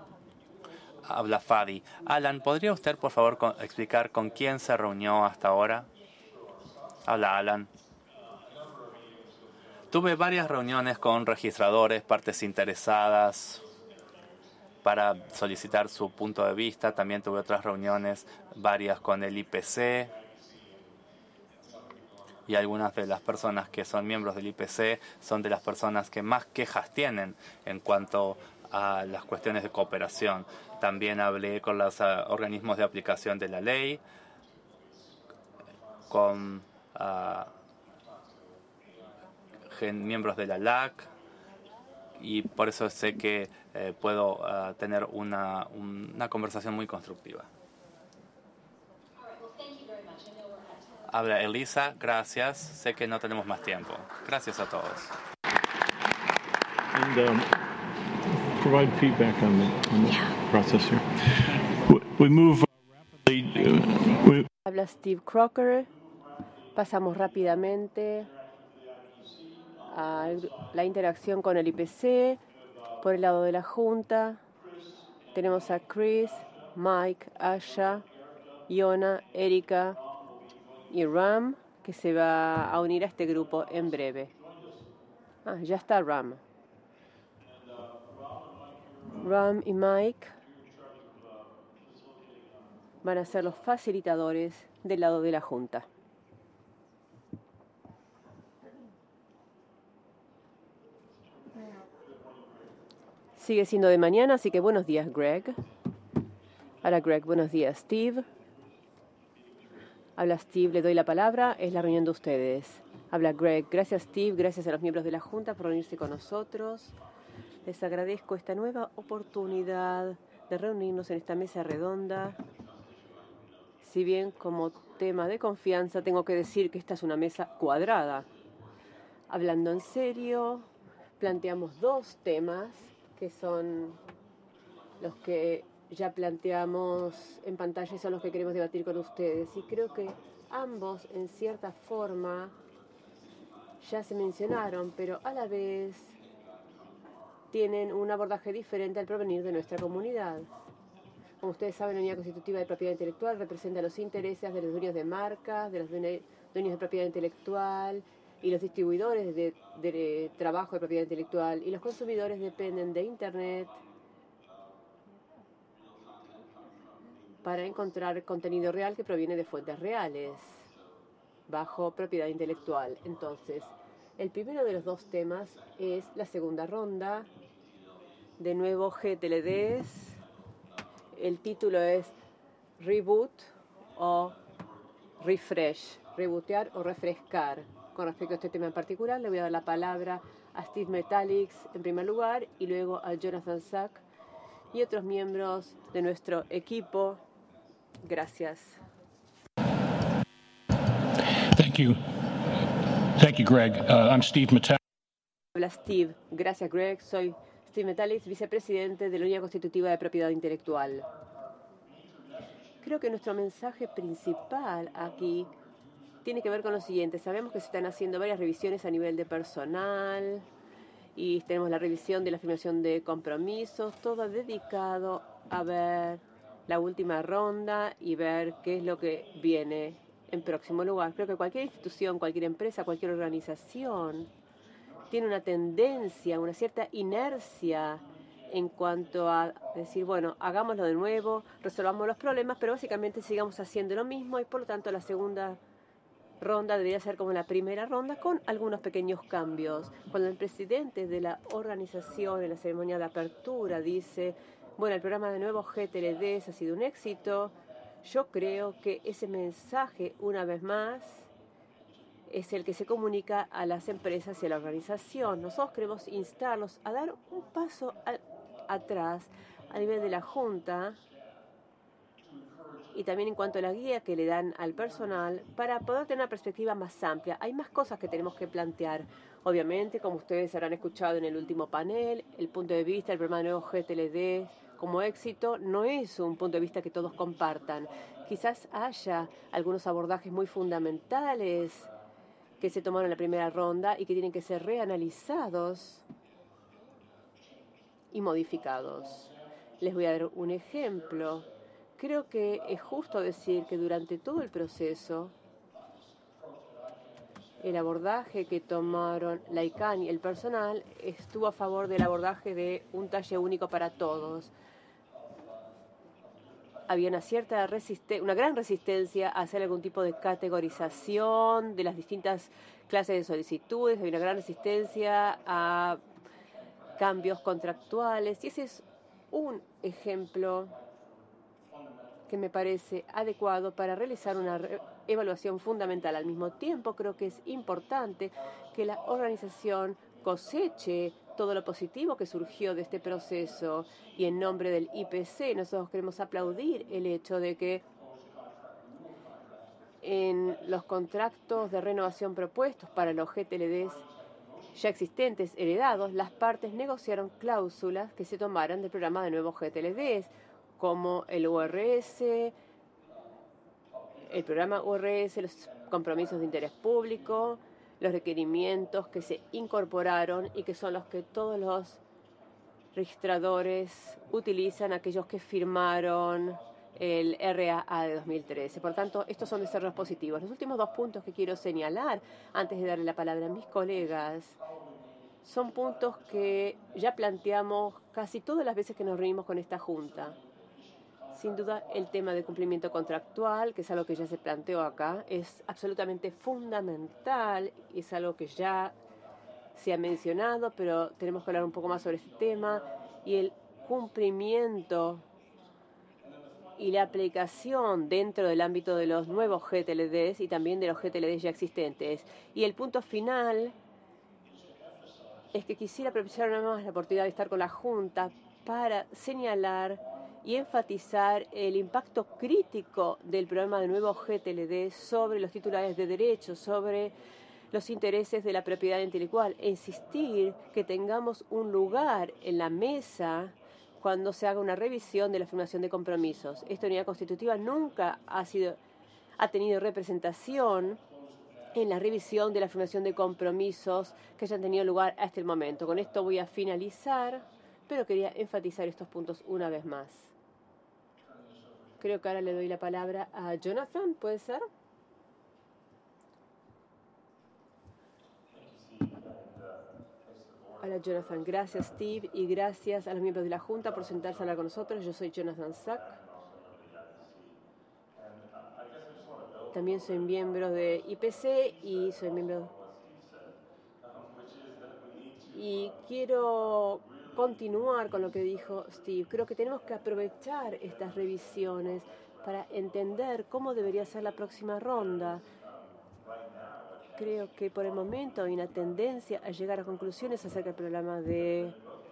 G: Habla Fadi. Alan, ¿podría usted, por favor, con, explicar con quién se reunió hasta ahora? Habla Alan. Tuve varias reuniones con registradores, partes interesadas, para solicitar su punto de vista. También tuve otras reuniones, varias con el I P C. Y algunas de las personas que son miembros del I P C son de las personas que más quejas tienen en cuanto a las cuestiones de cooperación. También hablé con los uh, organismos de aplicación de la ley, con uh, gen, miembros de la L A C, y por eso sé que eh, puedo uh, tener una, una conversación muy constructiva. Habla Elisa, gracias. Sé que no tenemos más tiempo. Gracias a todos.
E: And um, provide feedback on the, on the yeah. process here. We, we move rapidly. Uh, we...
D: Habla Steve Crocker. Pasamos rápidamente a la interacción con el I P C. Por el lado de la Junta tenemos a Chris, Mike, Asha, Iona, Erika y Ram, que se va a unir a este grupo en breve. Ah, ya está Ram. Ram y Mike van a ser los facilitadores del lado de la Junta. Sigue siendo de mañana, así que buenos días, Greg. Hola, Greg. Buenos días, Steve. Habla Steve, le doy la palabra. Es la reunión de ustedes. Habla Greg. Gracias, Steve. Gracias a los miembros de la Junta por reunirse con nosotros. Les agradezco esta nueva oportunidad de reunirnos en esta mesa redonda. Si bien como tema de confianza tengo que decir que esta es una mesa cuadrada. Hablando en serio, planteamos dos temas que son los que ya planteamos en pantalla y son los que queremos debatir con ustedes. Y creo que ambos, en cierta forma, ya se mencionaron, pero a la vez tienen un abordaje diferente al provenir de nuestra comunidad. Como ustedes saben, la Unidad Constitutiva de Propiedad Intelectual representa los intereses de los dueños de marcas, de los dueños de propiedad intelectual y los distribuidores de, de trabajo de propiedad intelectual, y los consumidores dependen de Internet para encontrar contenido real que proviene de fuentes reales bajo propiedad intelectual. Entonces, el primero de los dos temas es la segunda ronda. De nuevo, G T L Ds. El título es Reboot o Refresh. Rebootear o refrescar. Con respecto a este tema en particular, le voy a dar la palabra a Steve Metallics en primer lugar y luego a Jonathan Sack y otros miembros de nuestro equipo. Gracias.
E: Thank you. Thank you, Greg. Uh, I'm Steve Metallics.
D: Hola, Steve. Gracias, Greg. Soy Steve Metallics, vicepresidente de la Unidad Constitutiva de Propiedad Intelectual. Creo que nuestro mensaje principal aquí tiene que ver con lo siguiente. Sabemos que se están haciendo varias revisiones a nivel de personal y tenemos la revisión de la afirmación de compromisos, todo dedicado a ver la última ronda y ver qué es lo que viene en próximo lugar. Creo que cualquier institución, cualquier empresa, cualquier organización tiene una tendencia, una cierta inercia en cuanto a decir, bueno, hagámoslo de nuevo, resolvamos los problemas, pero básicamente sigamos haciendo lo mismo y por lo tanto la segunda ronda debería ser como la primera ronda con algunos pequeños cambios. Cuando el presidente de la organización en la ceremonia de apertura dice, bueno, el programa de nuevo G T L Ds ha sido un éxito, yo creo que ese mensaje, una vez más, es el que se comunica a las empresas y a la organización. Nosotros queremos instarlos a dar un paso a, atrás a nivel de la Junta y también en cuanto a la guía que le dan al personal para poder tener una perspectiva más amplia. Hay más cosas que tenemos que plantear. Obviamente, como ustedes habrán escuchado en el último panel, el punto de vista del programa de nuevo G T L D como éxito no es un punto de vista que todos compartan. Quizás haya algunos abordajes muy fundamentales que se tomaron en la primera ronda y que tienen que ser reanalizados y modificados. Les voy a dar un ejemplo. Creo que es justo decir que durante todo el proceso, el abordaje que tomaron la I C A N y el personal estuvo a favor del abordaje de un talle único para todos. Había una cierta resiste- una gran resistencia a hacer algún tipo de categorización de las distintas clases de solicitudes, había una gran resistencia a cambios contractuales, y ese es un ejemplo que me parece adecuado para realizar una re- evaluación fundamental. Al mismo tiempo, creo que es importante que la organización coseche todo lo positivo que surgió de este proceso, y en nombre del I P C nosotros queremos aplaudir el hecho de que en los contratos de renovación propuestos para los G T L Ds ya existentes, heredados, las partes negociaron cláusulas que se tomaran del programa de nuevos G T L Ds, como el U R S, el programa U R S, los compromisos de interés público, los requerimientos que se incorporaron y que son los que todos los registradores utilizan, aquellos que firmaron el R A A de dos mil trece. Por tanto, estos son desarrollos positivos. Los últimos dos puntos que quiero señalar antes de darle la palabra a mis colegas son puntos que ya planteamos casi todas las veces que nos reunimos con esta Junta. Sin duda, el tema de cumplimiento contractual, que es algo que ya se planteó acá, es absolutamente fundamental y es algo que ya se ha mencionado, pero tenemos que hablar un poco más sobre este tema. y el cumplimiento y la aplicación dentro del ámbito de los nuevos G T L Ds y también de los G T L Ds ya existentes. Y el punto final es que quisiera aprovechar una más la oportunidad de estar con la Junta para señalar y enfatizar el impacto crítico del programa de nuevos G T L D sobre los titulares de derechos, sobre los intereses de la propiedad intelectual, e insistir que tengamos un lugar en la mesa cuando se haga una revisión de la firmación de compromisos. Esta unidad constitutiva nunca ha sido, ha tenido representación en la revisión de la firmación de compromisos que hayan tenido lugar hasta el momento. Con esto voy a finalizar, pero quería enfatizar estos puntos una vez más. Creo que ahora le doy la palabra a Jonathan, ¿puede ser? Hola Jonathan, gracias Steve y gracias a los miembros de la Junta por sentarse a hablar con nosotros. Yo soy Jonathan Sack. También soy miembro de I P C y soy miembro... Y quiero continuar con lo que dijo Steve. Creo que tenemos que aprovechar estas revisiones para entender cómo debería ser la próxima ronda. Creo que por el momento hay una tendencia a llegar a conclusiones acerca del programa de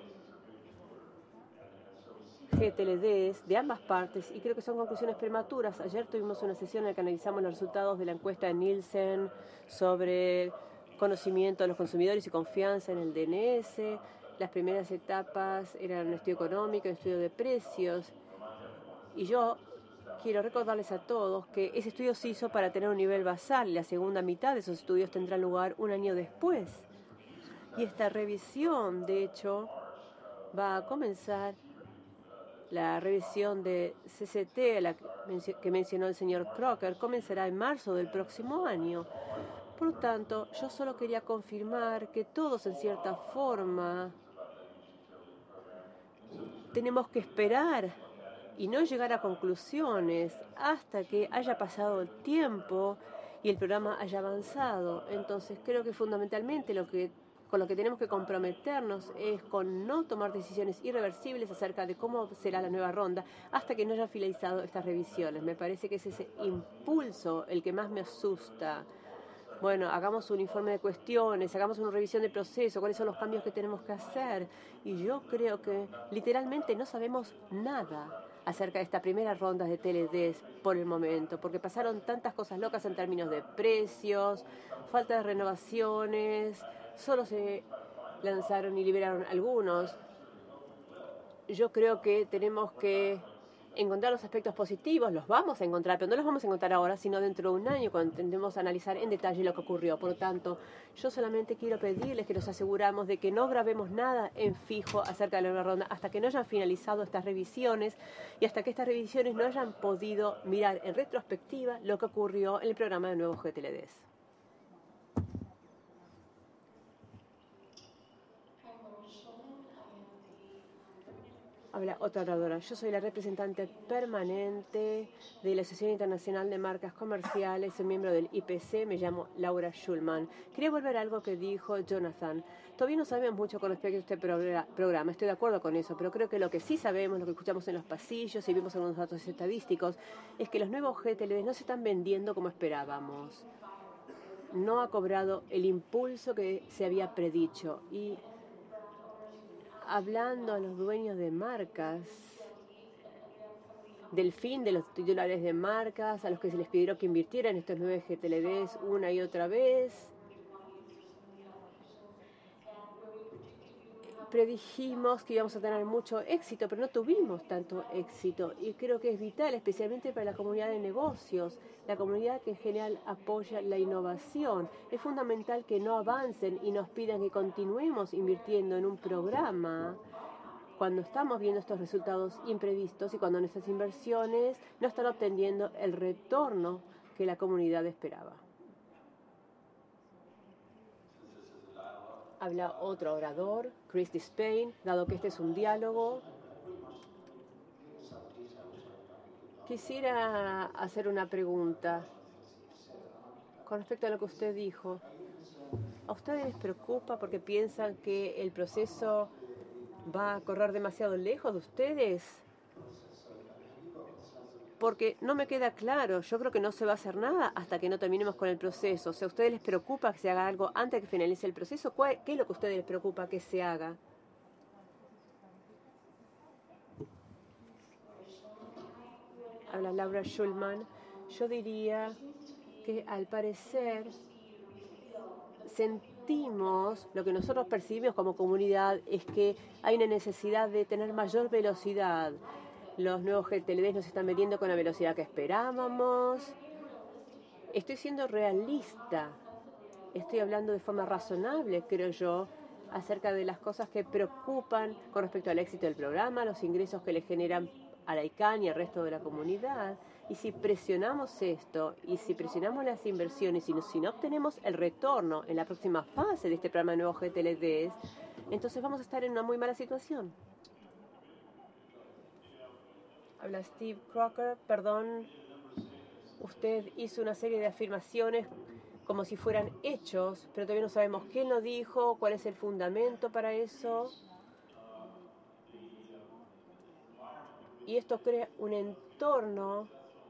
D: G T L Ds de ambas partes y creo que son conclusiones prematuras. Ayer tuvimos una sesión en la que analizamos los resultados de la encuesta de Nielsen sobre conocimiento de los consumidores y confianza en el D N S. Las primeras etapas eran un estudio económico, un estudio de precios y yo quiero recordarles a todos que ese estudio se hizo para tener un nivel basal y la segunda mitad de esos estudios tendrá lugar un año después. Y esta revisión, de hecho, va a comenzar la revisión de C C T, la que mencionó el señor Crocker, comenzará en marzo del próximo año. Por lo tanto, yo solo quería confirmar que todos, en cierta forma, tenemos que esperar y no llegar a conclusiones hasta que haya pasado el tiempo y el programa haya avanzado. Entonces, creo que fundamentalmente lo que, con lo que tenemos que comprometernos es con no tomar decisiones irreversibles acerca de cómo será la nueva ronda hasta que no hayan finalizado estas revisiones. Me parece que es ese impulso el que más me asusta. Bueno, hagamos un informe de cuestiones, hagamos una revisión del proceso, cuáles son los cambios que tenemos que hacer. Y yo creo que literalmente no sabemos nada acerca de esta primera ronda de T L Ds por el momento, porque pasaron tantas cosas locas en términos de precios, falta de renovaciones, solo se lanzaron y liberaron algunos. Yo creo que tenemos que encontrar los aspectos positivos, los vamos a encontrar, pero no los vamos a encontrar ahora, sino dentro de un año, cuando intentemos analizar en detalle lo que ocurrió. Por lo tanto, yo solamente quiero pedirles que nos aseguramos de que no grabemos nada en fijo acerca de la nueva ronda hasta que no hayan finalizado estas revisiones y hasta que estas revisiones no hayan podido mirar en retrospectiva lo que ocurrió en el programa de nuevos G T L Ds. Habla otra oradora. Yo soy la representante permanente de la Asociación Internacional de Marcas Comerciales, soy miembro del I P C, me llamo Laura Schulman. Quería volver a algo que dijo Jonathan. Todavía no sabemos mucho con respecto a este programa, estoy de acuerdo con eso, pero creo que lo que sí sabemos, lo que escuchamos en los pasillos y vimos algunos datos estadísticos, es que los nuevos G T L Ds no se están vendiendo como esperábamos. No ha cobrado el impulso que se había predicho y hablando a los dueños de marcas, del fin de los titulares de marcas, a los que se les pidió que invirtieran en estos nuevos G T L Ds una y otra vez, predijimos que íbamos a tener mucho éxito, pero no tuvimos tanto éxito. Y creo que es vital, especialmente para la comunidad de negocios, la comunidad que en general apoya la innovación. Es fundamental que no avancen y nos pidan que continuemos invirtiendo en un programa cuando estamos viendo estos resultados imprevistos y cuando nuestras inversiones no están obteniendo el retorno que la comunidad esperaba. Habla otro orador, Christy Spain, dado que este es un diálogo. Quisiera hacer una pregunta con respecto a lo que usted dijo. ¿A ustedes les preocupa porque piensan que el proceso va a correr demasiado lejos de ustedes? Porque no me queda claro. Yo creo que no se va a hacer nada hasta que no terminemos con el proceso. O sea, ¿a ustedes les preocupa que se haga algo antes de que finalice el proceso? ¿Qué es lo que a ustedes les preocupa que se haga? Habla Laura Schulman. Yo diría que al parecer sentimos, lo que nosotros percibimos como comunidad es que hay una necesidad de tener mayor velocidad. Los nuevos G T L Ds nos están metiendo con la velocidad que esperábamos. Estoy siendo realista. Estoy hablando de forma razonable, creo yo, acerca de las cosas que preocupan con respecto al éxito del programa, los ingresos que le generan a la I C A N y al resto de la comunidad. Y si presionamos esto, y si presionamos las inversiones, y no, si no obtenemos el retorno en la próxima fase de este programa de nuevos G T L Ds, entonces vamos a estar en una muy mala situación. Habla Steve Crocker. Perdón, usted hizo una serie de afirmaciones como si fueran hechos, pero todavía no sabemos quién lo dijo, cuál es el fundamento para eso. Y esto crea un entorno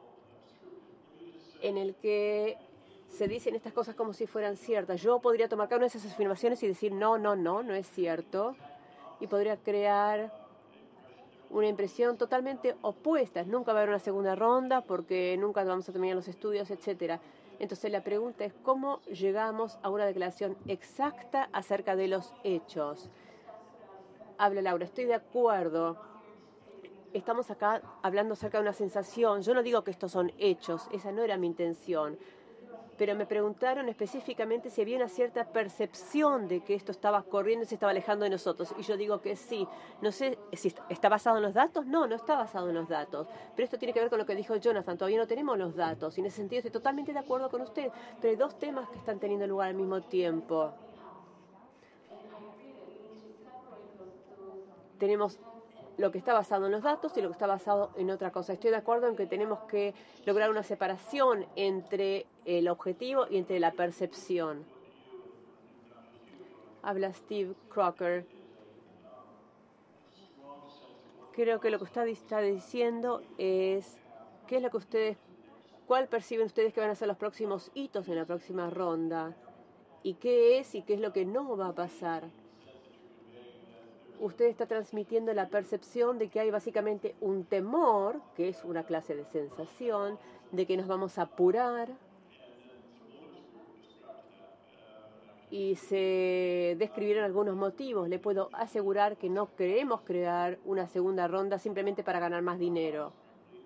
D: en el que se dicen estas cosas como si fueran ciertas. Yo podría tomar cada una de esas afirmaciones y decir no, no, no, no es cierto. Y podría crear una impresión totalmente opuesta. Nunca va a haber una segunda ronda porque nunca vamos a terminar los estudios, etcétera. Entonces la pregunta es cómo llegamos a una declaración exacta acerca de los hechos. Habla Laura, estoy de acuerdo. Estamos acá hablando acerca de una sensación. Yo no digo que estos son hechos, esa no era mi intención. Pero me preguntaron específicamente si había una cierta percepción de que esto estaba corriendo y se estaba alejando de nosotros. Y yo digo que sí. No sé si está basado en los datos. No, no está basado en los datos. Pero esto tiene que ver con lo que dijo Jonathan. Todavía no tenemos los datos. Y en ese sentido estoy totalmente de acuerdo con usted. Pero hay dos temas que están teniendo lugar al mismo tiempo. Tenemos lo que está basado en los datos y lo que está basado en otra cosa. Estoy de acuerdo en que tenemos que lograr una separación entre el objetivo y entre la percepción. Habla Steve Crocker. Creo que lo que usted está diciendo es qué es lo que ustedes, cuál perciben ustedes que van a ser los próximos hitos en la próxima ronda y qué es y qué es lo que no va a pasar. Usted está transmitiendo la percepción de que hay básicamente un temor, que es una clase de sensación, de que nos vamos a apurar y se describieron algunos motivos. Le puedo asegurar que no queremos crear una segunda ronda simplemente para ganar más dinero.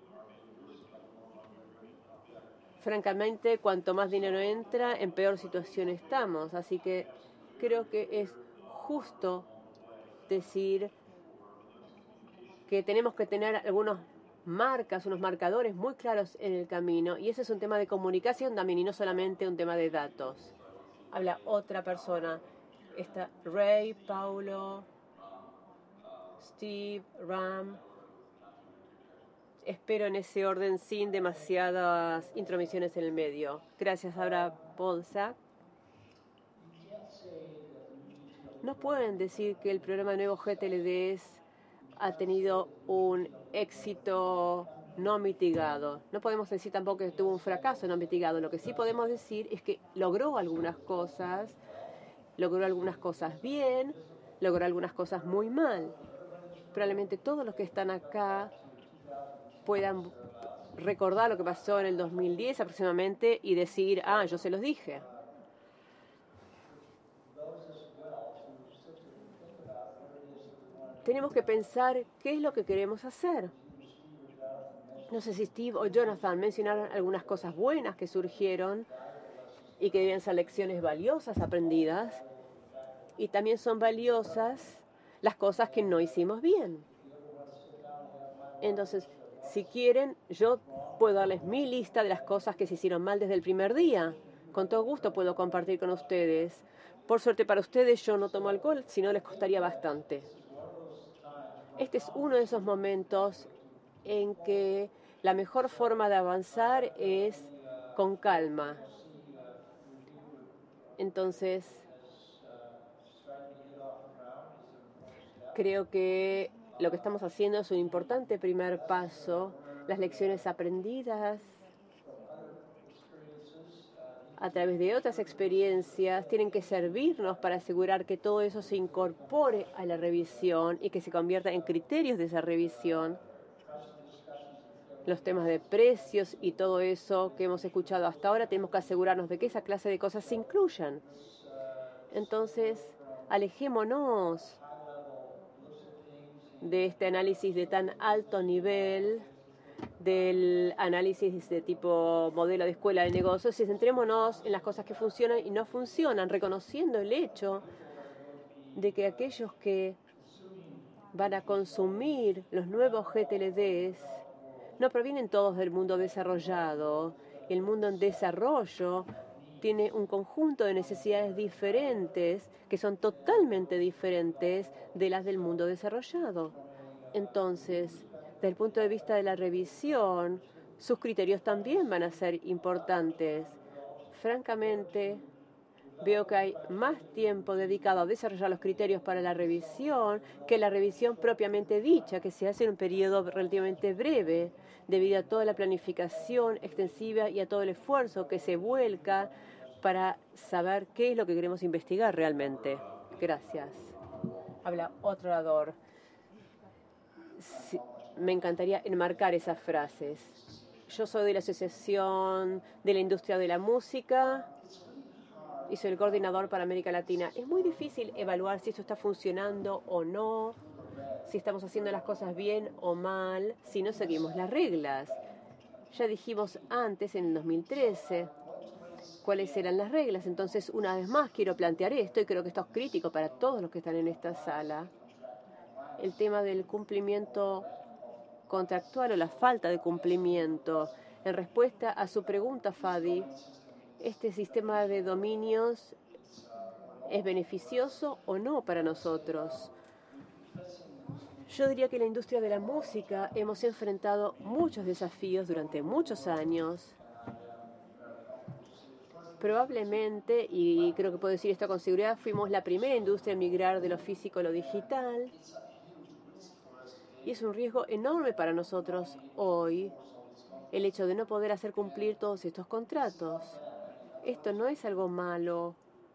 D: Francamente, cuanto más dinero entra, en peor situación estamos. Así que creo que es justo decir que tenemos que tener algunas marcas, unos marcadores muy claros en el camino, y ese es un tema de comunicación también y no solamente un tema de datos. Habla otra persona. Está Ray, Paulo, Steve, Ram. Espero en ese orden sin demasiadas intromisiones en el medio. Gracias. Ahora Paul Sack. No pueden decir que el programa de nuevos G T L Ds ha tenido un éxito no mitigado. No podemos decir tampoco que tuvo un fracaso no mitigado. Lo que sí podemos decir es que logró algunas cosas, logró algunas cosas bien, logró algunas cosas muy mal. Probablemente todos los que están acá puedan recordar lo que pasó en el dos mil diez aproximadamente y decir, ah, yo se los dije. Tenemos que pensar qué es lo que queremos hacer. No sé si Steve o Jonathan mencionaron algunas cosas buenas que surgieron y que deben ser lecciones valiosas aprendidas. Y también son valiosas las cosas que no hicimos bien. Entonces, si quieren, yo puedo darles mi lista de las cosas que se hicieron mal desde el primer día. Con todo gusto puedo compartir con ustedes. Por suerte para ustedes, yo no tomo alcohol, si no les costaría bastante. Este es uno de esos momentos en que la mejor forma de avanzar es con calma. Entonces, Creo que lo que estamos haciendo es un importante primer paso. Las lecciones aprendidas a través de otras experiencias tienen que servirnos para asegurar que todo eso se incorpore a la revisión y que se convierta en criterios de esa revisión. Los temas de precios y todo eso que hemos escuchado hasta ahora, tenemos que asegurarnos de que esa clase de cosas se incluyan. Entonces, alejémonos de este análisis de tan alto nivel, del análisis de tipo modelo de escuela de negocios, y centrémonos en las cosas que funcionan y no funcionan, reconociendo el hecho de que aquellos que van a consumir los nuevos G T L Ds no provienen todos del mundo desarrollado. El mundo en desarrollo tiene un conjunto de necesidades diferentes que son totalmente diferentes de las del mundo desarrollado. Entonces, desde el punto de vista de la revisión, sus criterios también van a ser importantes. Francamente, veo que hay más tiempo dedicado a desarrollar los criterios para la revisión que la revisión propiamente dicha, que se hace en un periodo relativamente breve, debido a toda la planificación extensiva y a todo el esfuerzo que se vuelca para saber qué es lo que queremos investigar realmente. Gracias. Habla otro orador. Sí, me encantaría enmarcar esas frases. Yo soy de la Asociación de la Industria de la Música y soy el coordinador para América Latina. Es muy difícil evaluar si esto está funcionando o no, si estamos haciendo las cosas bien o mal, si no seguimos las reglas. Ya dijimos antes, en el dos mil trece, cuáles eran las reglas. Entonces, una vez más, quiero plantear esto, y creo que esto es crítico para todos los que están en esta sala. El tema del cumplimiento contractual o la falta de cumplimiento. En respuesta a su pregunta, Fadi, ¿este sistema de dominios es beneficioso o no para nosotros? Yo diría que en la industria de la música hemos enfrentado muchos desafíos durante muchos años. Probablemente, y creo que puedo decir esto con seguridad, fuimos la primera industria en migrar de lo físico a lo digital. Y es un riesgo enorme para nosotros hoy el hecho de no poder hacer cumplir todos estos contratos. Esto no es algo malo.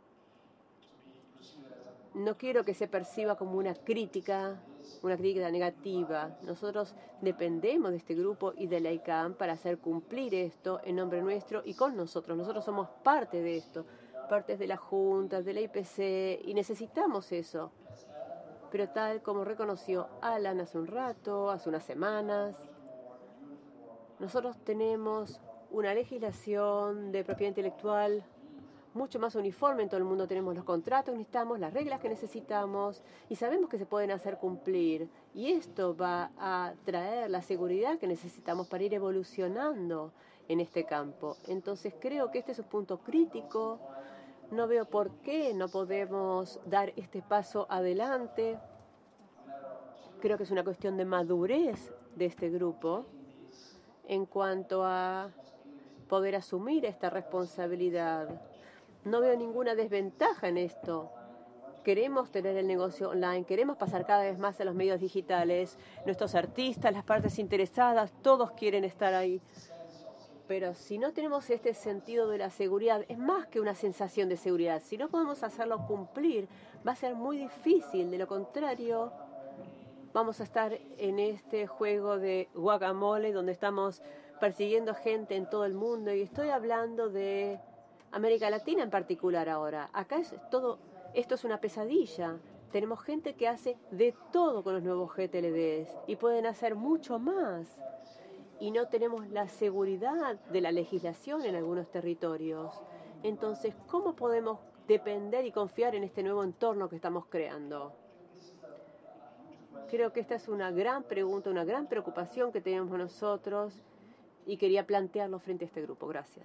D: No quiero que se perciba como una crítica, una crítica negativa. Nosotros dependemos de este grupo y de la I C A M para hacer cumplir esto en nombre nuestro y con nosotros. Nosotros somos parte de esto, partes de la Junta, de la I P C, y necesitamos eso. Pero tal como reconoció Alan hace un rato, hace unas semanas, nosotros tenemos una legislación de propiedad intelectual mucho más uniforme en todo el mundo. Tenemos los contratos que necesitamos, las reglas que necesitamos y sabemos que se pueden hacer cumplir. Y esto va a traer la seguridad que necesitamos para ir evolucionando en este campo. Entonces creo que este es un punto crítico. No veo por qué no podemos dar este paso adelante. Creo que es una cuestión de madurez de este grupo en cuanto a poder asumir esta responsabilidad. No veo ninguna desventaja en esto. Queremos tener el negocio online, queremos pasar cada vez más a los medios digitales. Nuestros artistas, las partes interesadas, todos quieren estar ahí. Pero si no tenemos este sentido de la seguridad, es más que una sensación de seguridad. Si no podemos hacerlo cumplir, va a ser muy difícil. De lo contrario, vamos a estar en este juego de guacamole donde estamos persiguiendo gente en todo el mundo. Y estoy hablando de América Latina en particular ahora. Acá es todo, esto es una pesadilla. Tenemos gente que hace de todo con los nuevos G T L Ds y pueden hacer mucho más. Y no tenemos la seguridad de la legislación en algunos territorios. Entonces, ¿cómo podemos depender y confiar en este nuevo entorno que estamos creando? Creo que esta es una gran pregunta, una gran preocupación que tenemos nosotros y quería plantearlo frente a este grupo. Gracias.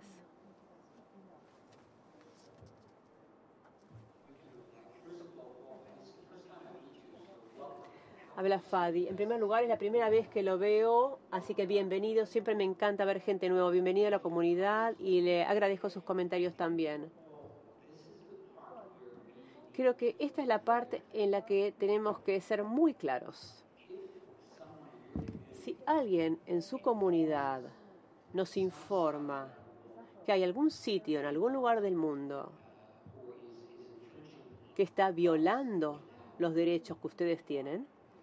D: Habla Fadi. En primer lugar, es la primera vez que lo veo, así que bienvenido. Siempre me encanta ver gente nueva. Bienvenido a la comunidad y le agradezco sus comentarios también. Creo que esta es la parte en la que tenemos que ser muy claros. Si alguien en su comunidad nos informa que hay algún sitio en algún lugar del mundo que está violando los derechos que ustedes tienen,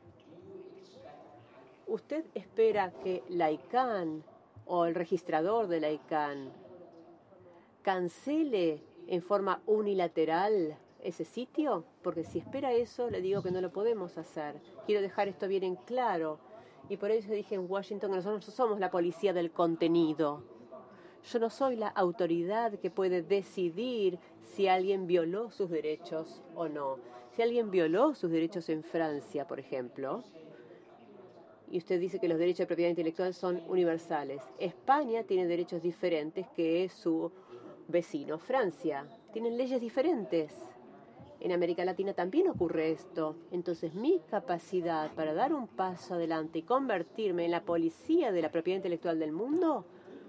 D: ¿usted espera que la ICANN o el registrador de la ICANN cancele en forma unilateral ese sitio? Porque si espera eso, le digo que no lo podemos hacer. Quiero dejar esto bien en claro. Y por eso dije en Washington que nosotros no somos la policía del contenido. Yo no soy la autoridad que puede decidir si alguien violó sus derechos o no. Si alguien violó sus derechos en Francia, por ejemplo, y usted dice que los derechos de propiedad intelectual son universales, España tiene derechos diferentes que su vecino Francia. Tienen leyes diferentes. En América Latina también ocurre esto. Entonces, mi capacidad para dar un paso adelante y convertirme en la policía de la propiedad intelectual del mundo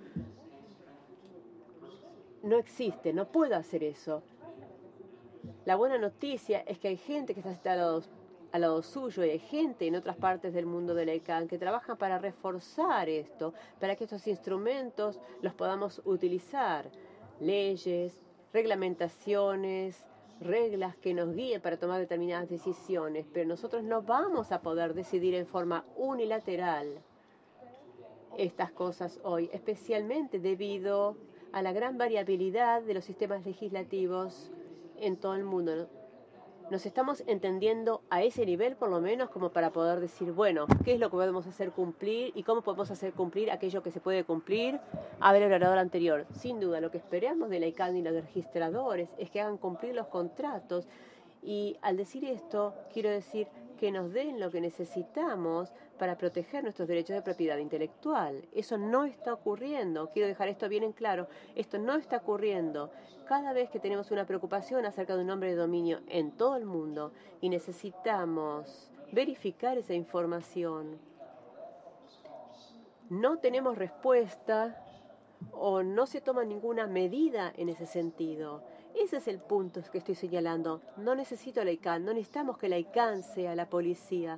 D: no existe. No puedo hacer eso. La buena noticia es que hay gente que está al lado, al lado suyo y hay gente en otras partes del mundo de la ICANN que trabajan para reforzar esto, para que estos instrumentos los podamos utilizar. Leyes, reglamentaciones, reglas que nos guíen para tomar determinadas decisiones, pero nosotros no vamos a poder decidir en forma unilateral estas cosas hoy, especialmente debido a la gran variabilidad de los sistemas legislativos en todo el mundo. Nos estamos entendiendo a ese nivel, por lo menos, como para poder decir, bueno, ¿qué es lo que podemos hacer cumplir y cómo podemos hacer cumplir aquello que se puede cumplir? A ver el orador anterior. Sin duda, lo que esperamos de la ICANN y los registradores es que hagan cumplir los contratos. Y al decir esto, quiero decir que nos den lo que necesitamos para proteger nuestros derechos de propiedad intelectual. Eso no está ocurriendo. Quiero dejar esto bien en claro. Esto no está ocurriendo. Cada vez que tenemos una preocupación acerca de un nombre de dominio en todo el mundo y necesitamos verificar esa información, no tenemos respuesta o no se toma ninguna medida en ese sentido. Ese es el punto que estoy señalando. No necesito la ICANN, no necesitamos que la ICANN sea la policía.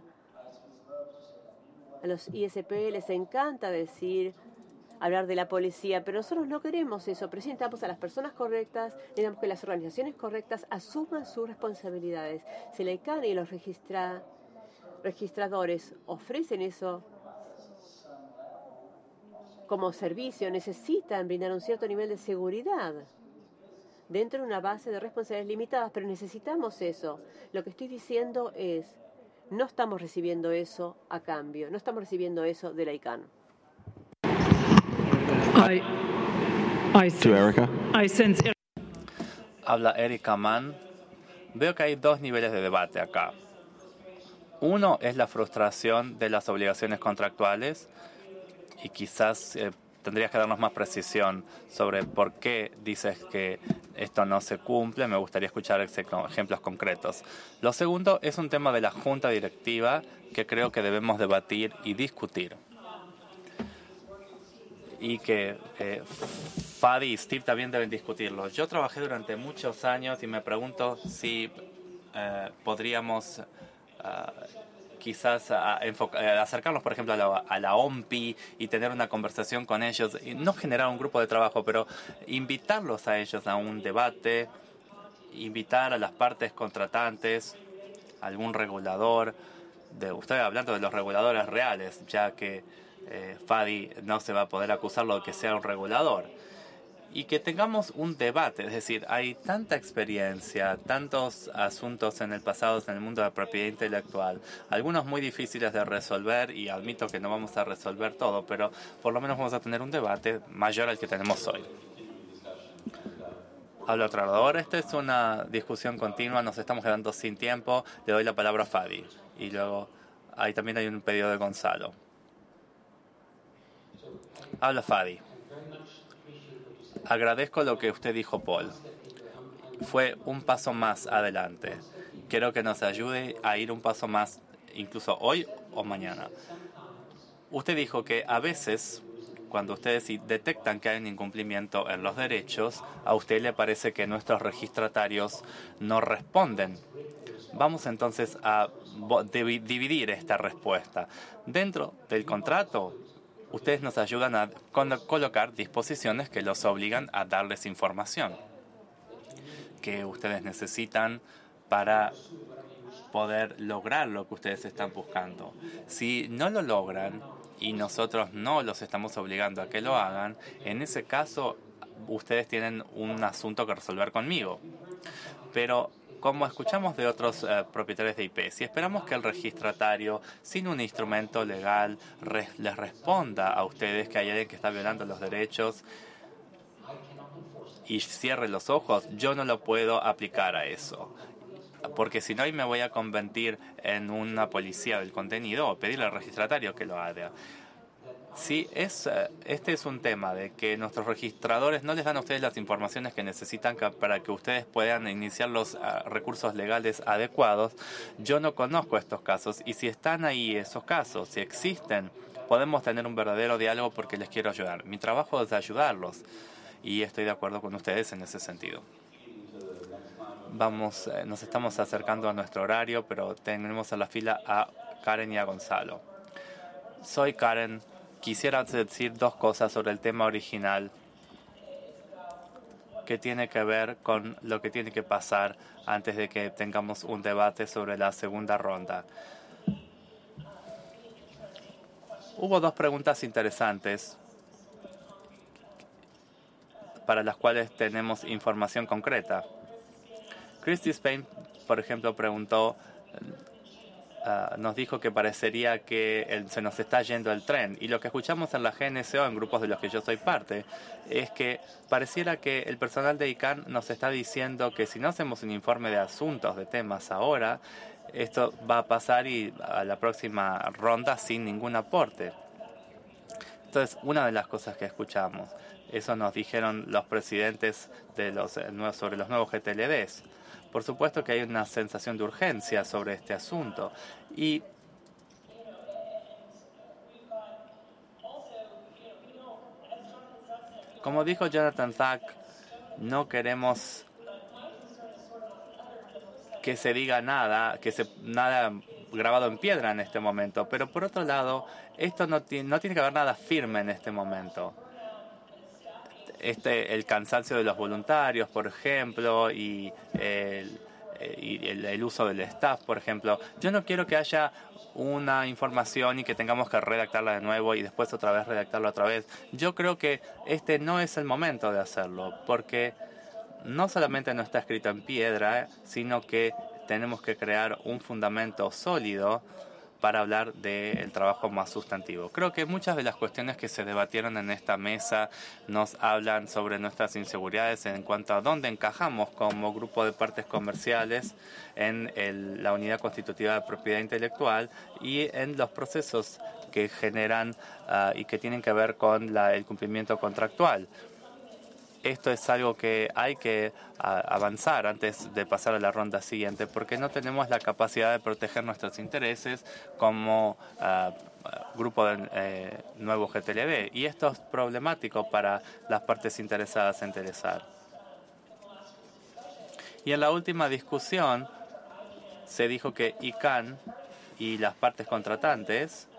D: A los I S P les encanta decir, hablar de la policía, pero nosotros no queremos eso. Presentamos a las personas correctas, necesitamos que las organizaciones correctas asuman sus responsabilidades. Si la ICANN y los registra, registradores ofrecen eso como servicio, necesitan brindar un cierto nivel de seguridad dentro de una base de responsabilidades limitadas, pero necesitamos eso. Lo que estoy diciendo es, no estamos recibiendo eso a cambio, no estamos recibiendo eso de la ICANN.
F: I, I sense,
B: To Erica.
F: I sense
G: Habla Erika Mann. Veo que hay dos niveles de debate acá. Uno es la frustración de las obligaciones contractuales y quizás eh, tendrías que darnos más precisión sobre por qué dices que esto no se cumple. Me gustaría escuchar ejemplos concretos. Lo segundo es un tema de la junta directiva que creo que debemos debatir y discutir. Y que eh, Fadi y Steve también deben discutirlo. Yo trabajé durante muchos años y me pregunto si eh, podríamos... Uh, quizás a, a acercarnos, por ejemplo, a la, a la O M P I y tener una conversación con ellos, y no generar un grupo de trabajo, pero invitarlos a ellos a un debate, invitar a las partes contratantes, algún regulador, de usted hablando de los reguladores reales, ya que eh, Fadi no se va a poder acusarlo de que sea un regulador. Y que tengamos un debate, es decir, hay tanta experiencia, tantos asuntos en el pasado en el mundo de la propiedad intelectual, algunos muy difíciles de resolver y admito que no vamos a resolver todo, pero por lo menos vamos a tener un debate mayor al que tenemos hoy. Habla otro orador. Esta es una discusión continua, nos estamos quedando sin tiempo. Le doy la palabra a Fadi y luego ahí también hay un pedido de Gonzalo. Habla Fadi. Agradezco lo que usted dijo, Paul. Fue un paso más adelante. Quiero que nos ayude a ir un paso más, incluso hoy o mañana. Usted dijo que a veces, cuando ustedes detectan que hay un incumplimiento en los derechos, a usted le parece que nuestros registratarios no responden. Vamos entonces a dividir esta respuesta. Dentro del contrato, ustedes nos ayudan a colocar disposiciones que los obligan a darles información que ustedes necesitan para poder lograr lo que ustedes están buscando. Si no lo logran y nosotros no los estamos obligando a que lo hagan, en ese caso ustedes tienen un asunto que resolver conmigo. Pero como escuchamos de otros uh, propietarios de I P, si esperamos que el registratario, sin un instrumento legal, re les responda a ustedes que hay alguien que está violando los derechos y cierre los ojos, yo no lo puedo aplicar a eso. Porque si no, ahí me voy a convertir en una policía del contenido o pedirle al registratario que lo haga. Sí, es, este es un tema de que nuestros registradores no les dan a ustedes las informaciones que necesitan para que ustedes puedan iniciar los uh, recursos legales adecuados. Yo no conozco estos casos y si están ahí esos casos, si existen, podemos tener un verdadero diálogo porque les quiero ayudar. Mi trabajo es ayudarlos y estoy de acuerdo con ustedes en ese sentido. Vamos, eh, nos estamos acercando a nuestro horario, pero tenemos en la fila a Karen y a Gonzalo. Soy Karen. Quisiera decir dos cosas sobre el tema original que tiene que ver con lo que tiene que pasar antes de que tengamos un debate sobre la segunda ronda. Hubo dos preguntas interesantes para las cuales tenemos información concreta. Christy Spain, por ejemplo, preguntó, uh, nos dijo que parecería que el, se nos está yendo el tren. Y lo que escuchamos en la G N C O, en grupos de los que yo soy parte, es que pareciera que el personal de I C A N nos está diciendo que si no hacemos un informe de asuntos, de temas ahora, esto va a pasar y a la próxima ronda sin ningún aporte. Entonces, una de las cosas que escuchamos, eso nos dijeron los presidentes de los, sobre los nuevos G T L Ds. Por supuesto que hay una sensación de urgencia sobre este asunto y como dijo Jonathan Zack, no queremos que se diga nada, que se nada grabado en piedra en este momento, pero por otro lado, esto no, no tiene que haber nada firme en este momento. Este, el cansancio de los voluntarios, por ejemplo, y, el, y el, el uso del staff, por ejemplo. Yo no quiero que haya una información y que tengamos que redactarla de nuevo y después otra vez redactarla otra vez. Yo creo que este no es el momento de hacerlo, porque no solamente no está escrito en piedra, sino que tenemos que crear un fundamento sólido para hablar del trabajo más sustantivo. Creo que muchas de las cuestiones que se debatieron en esta mesa nos hablan sobre nuestras inseguridades en cuanto a dónde encajamos como grupo de partes comerciales en el, la unidad constitutiva de propiedad intelectual y en los procesos que generan uh, y que tienen que ver con la, el cumplimiento contractual. Esto es algo que hay que uh, avanzar antes de pasar a la ronda siguiente, porque no tenemos la capacidad de proteger nuestros intereses como uh, grupo de eh, nuevo G T L D. Y esto es problemático para las partes interesadas en interesar. Y en la última discusión se dijo que I C A N y las partes contratantes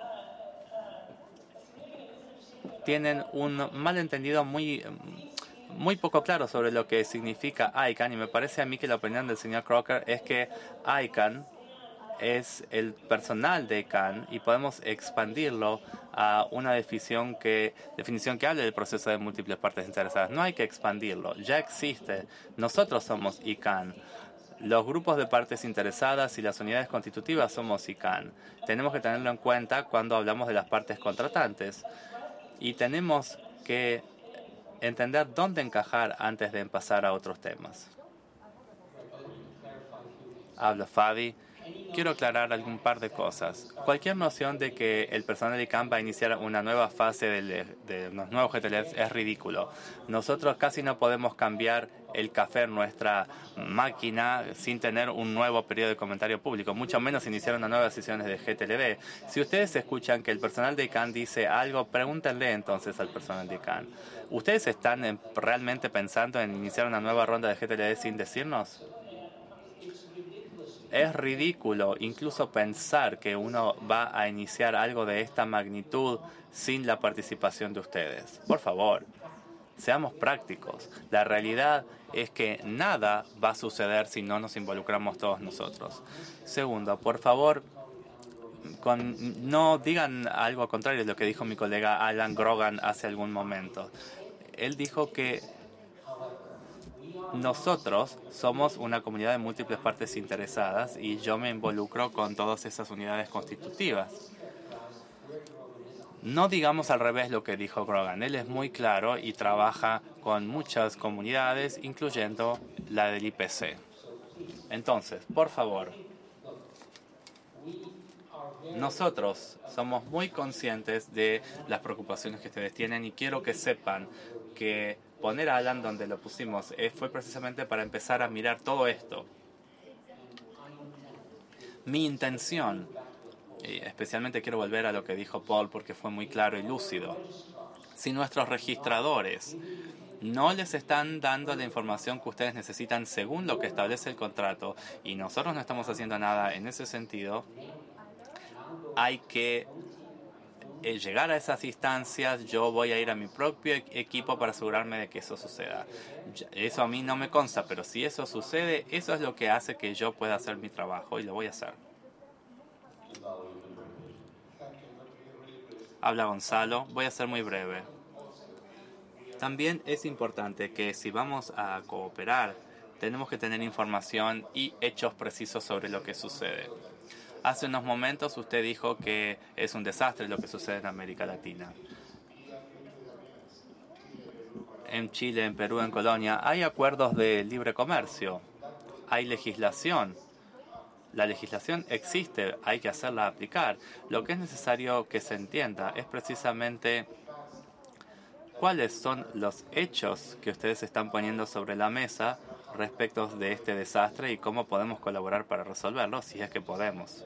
G: tienen un malentendido muy... muy poco claro sobre lo que significa I C A N, y me parece a mí que la opinión del señor Crocker es que I C A N es el personal de I C A N y podemos expandirlo a una definición que, definición que hable del proceso de múltiples partes interesadas. No hay que expandirlo, ya existe. Nosotros somos I C A N. Los grupos de partes interesadas y las unidades constitutivas somos I C A N. Tenemos que tenerlo en cuenta cuando hablamos de las partes contratantes y tenemos que entender dónde encajar antes de pasar a otros temas. Habla Fadi. Quiero aclarar algún par de cosas. Cualquier noción de que el personal de I C A N va a iniciar una nueva fase de, de los nuevos G T L Ds es ridículo. Nosotros casi no podemos cambiar el café en nuestra máquina sin tener un nuevo periodo de comentario público, mucho menos iniciar una nueva sesión de G T L D. Si ustedes escuchan que el personal de I C A N dice algo, pregúntenle entonces al personal de I C A N. ¿Ustedes están en, realmente pensando en iniciar una nueva ronda de G T L D sin decirnos? Es ridículo incluso pensar que uno va a iniciar algo de esta magnitud sin la participación de ustedes. Por favor, seamos prácticos. La realidad es que nada va a suceder si no nos involucramos todos nosotros. Segundo, por favor, con, no digan algo contrario de lo que dijo mi colega Alan Grogan hace algún momento. Él dijo que nosotros somos una comunidad de múltiples partes interesadas y yo me involucro con todas esas unidades constitutivas. No digamos al revés lo que dijo Grogan. Él es muy claro y trabaja con muchas comunidades, incluyendo la del I P C. Entonces, por favor, nosotros somos muy conscientes de las preocupaciones que ustedes tienen y quiero que sepan que poner a Alan donde lo pusimos eh, fue precisamente para empezar a mirar todo esto. Mi intención, y especialmente quiero volver a lo que dijo Paul porque fue muy claro y lúcido, si nuestros registradores no les están dando la información que ustedes necesitan según lo que establece el contrato y nosotros no estamos haciendo nada en ese sentido, hay que eh, llegar a esas instancias. Yo voy a ir a mi propio e- equipo para asegurarme de que eso suceda. Eso a mí no me consta, pero si eso sucede, eso es lo que hace que yo pueda hacer mi trabajo y lo voy a hacer. Habla Gonzalo. Voy a ser muy breve. También es importante que si vamos a cooperar, tenemos que tener información y hechos precisos sobre lo que sucede. Hace unos momentos usted dijo que es un desastre lo que sucede en América Latina. En Chile, en Perú, en Colonia, hay acuerdos de libre comercio, hay legislación. La legislación existe, hay que hacerla aplicar. Lo que es necesario que se entienda es precisamente cuáles son los hechos que ustedes están poniendo sobre la mesa respecto de este desastre y cómo podemos colaborar para resolverlo, si es que podemos.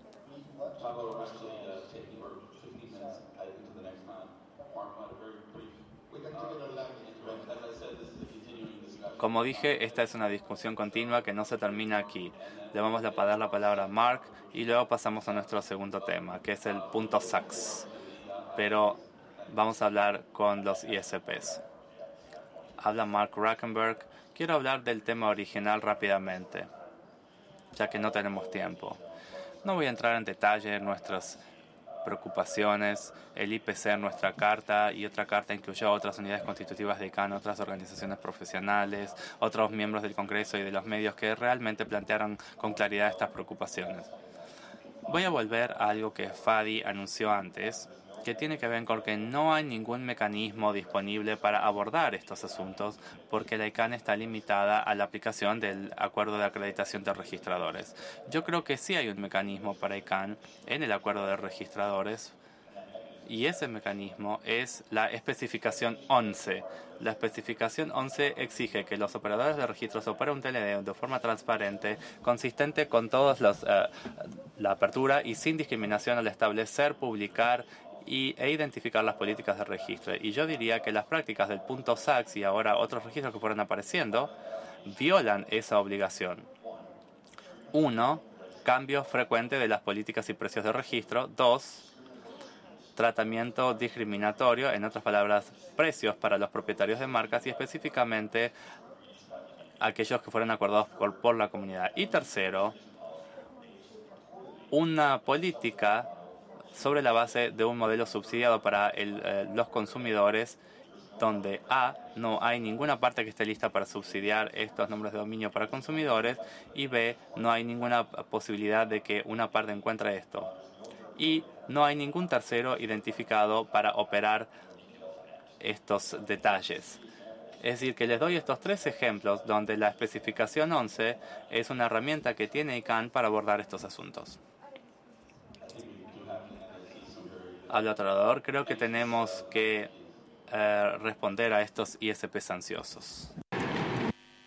G: Como dije, esta es una discusión continua que no se termina aquí. Le vamos a dar la palabra a Mark y luego pasamos a nuestro segundo tema, que es el punto S A Cs. Pero vamos a hablar con los I S Ps. Habla Mark Rackenberg. Quiero hablar del tema original rápidamente, ya que no tenemos tiempo. No voy a entrar en detalle en nuestras preocupaciones. El I P C en nuestra carta y otra carta incluyó otras unidades constitutivas de I C A N, otras organizaciones profesionales, otros miembros del Congreso y de los medios que realmente plantearon con claridad estas preocupaciones. Voy a volver a algo que Fadi anunció antes, que tiene que ver con que no hay ningún mecanismo disponible para abordar estos asuntos porque la I C A N está limitada a la aplicación del acuerdo de acreditación de registradores. Yo creo que sí hay un mecanismo para I C A N en el acuerdo de registradores y ese mecanismo es la especificación once. La especificación once exige que los operadores de registros operen un T L D de forma transparente, consistente con todos los, uh, la apertura y sin discriminación al establecer, publicar y, e identificar las políticas de registro. Y yo diría que las prácticas del punto S A C y ahora otros registros que fueron apareciendo violan esa obligación. Uno, cambio frecuente de las políticas y precios de registro. Dos, tratamiento discriminatorio, en otras palabras, precios para los propietarios de marcas y específicamente aquellos que fueron acordados por, por la comunidad. Y tercero, una política sobre la base de un modelo subsidiado para el, eh, los consumidores, donde A, no hay ninguna parte que esté lista para subsidiar estos nombres de dominio para consumidores, y B, no hay ninguna posibilidad de que una parte encuentre esto. Y no hay ningún tercero identificado para operar estos detalles. Es decir, que les doy estos tres ejemplos donde la especificación once es una herramienta que tiene I C A N para abordar estos asuntos. Habla otro orador. Creo que tenemos que eh, responder a estos I S Ps ansiosos.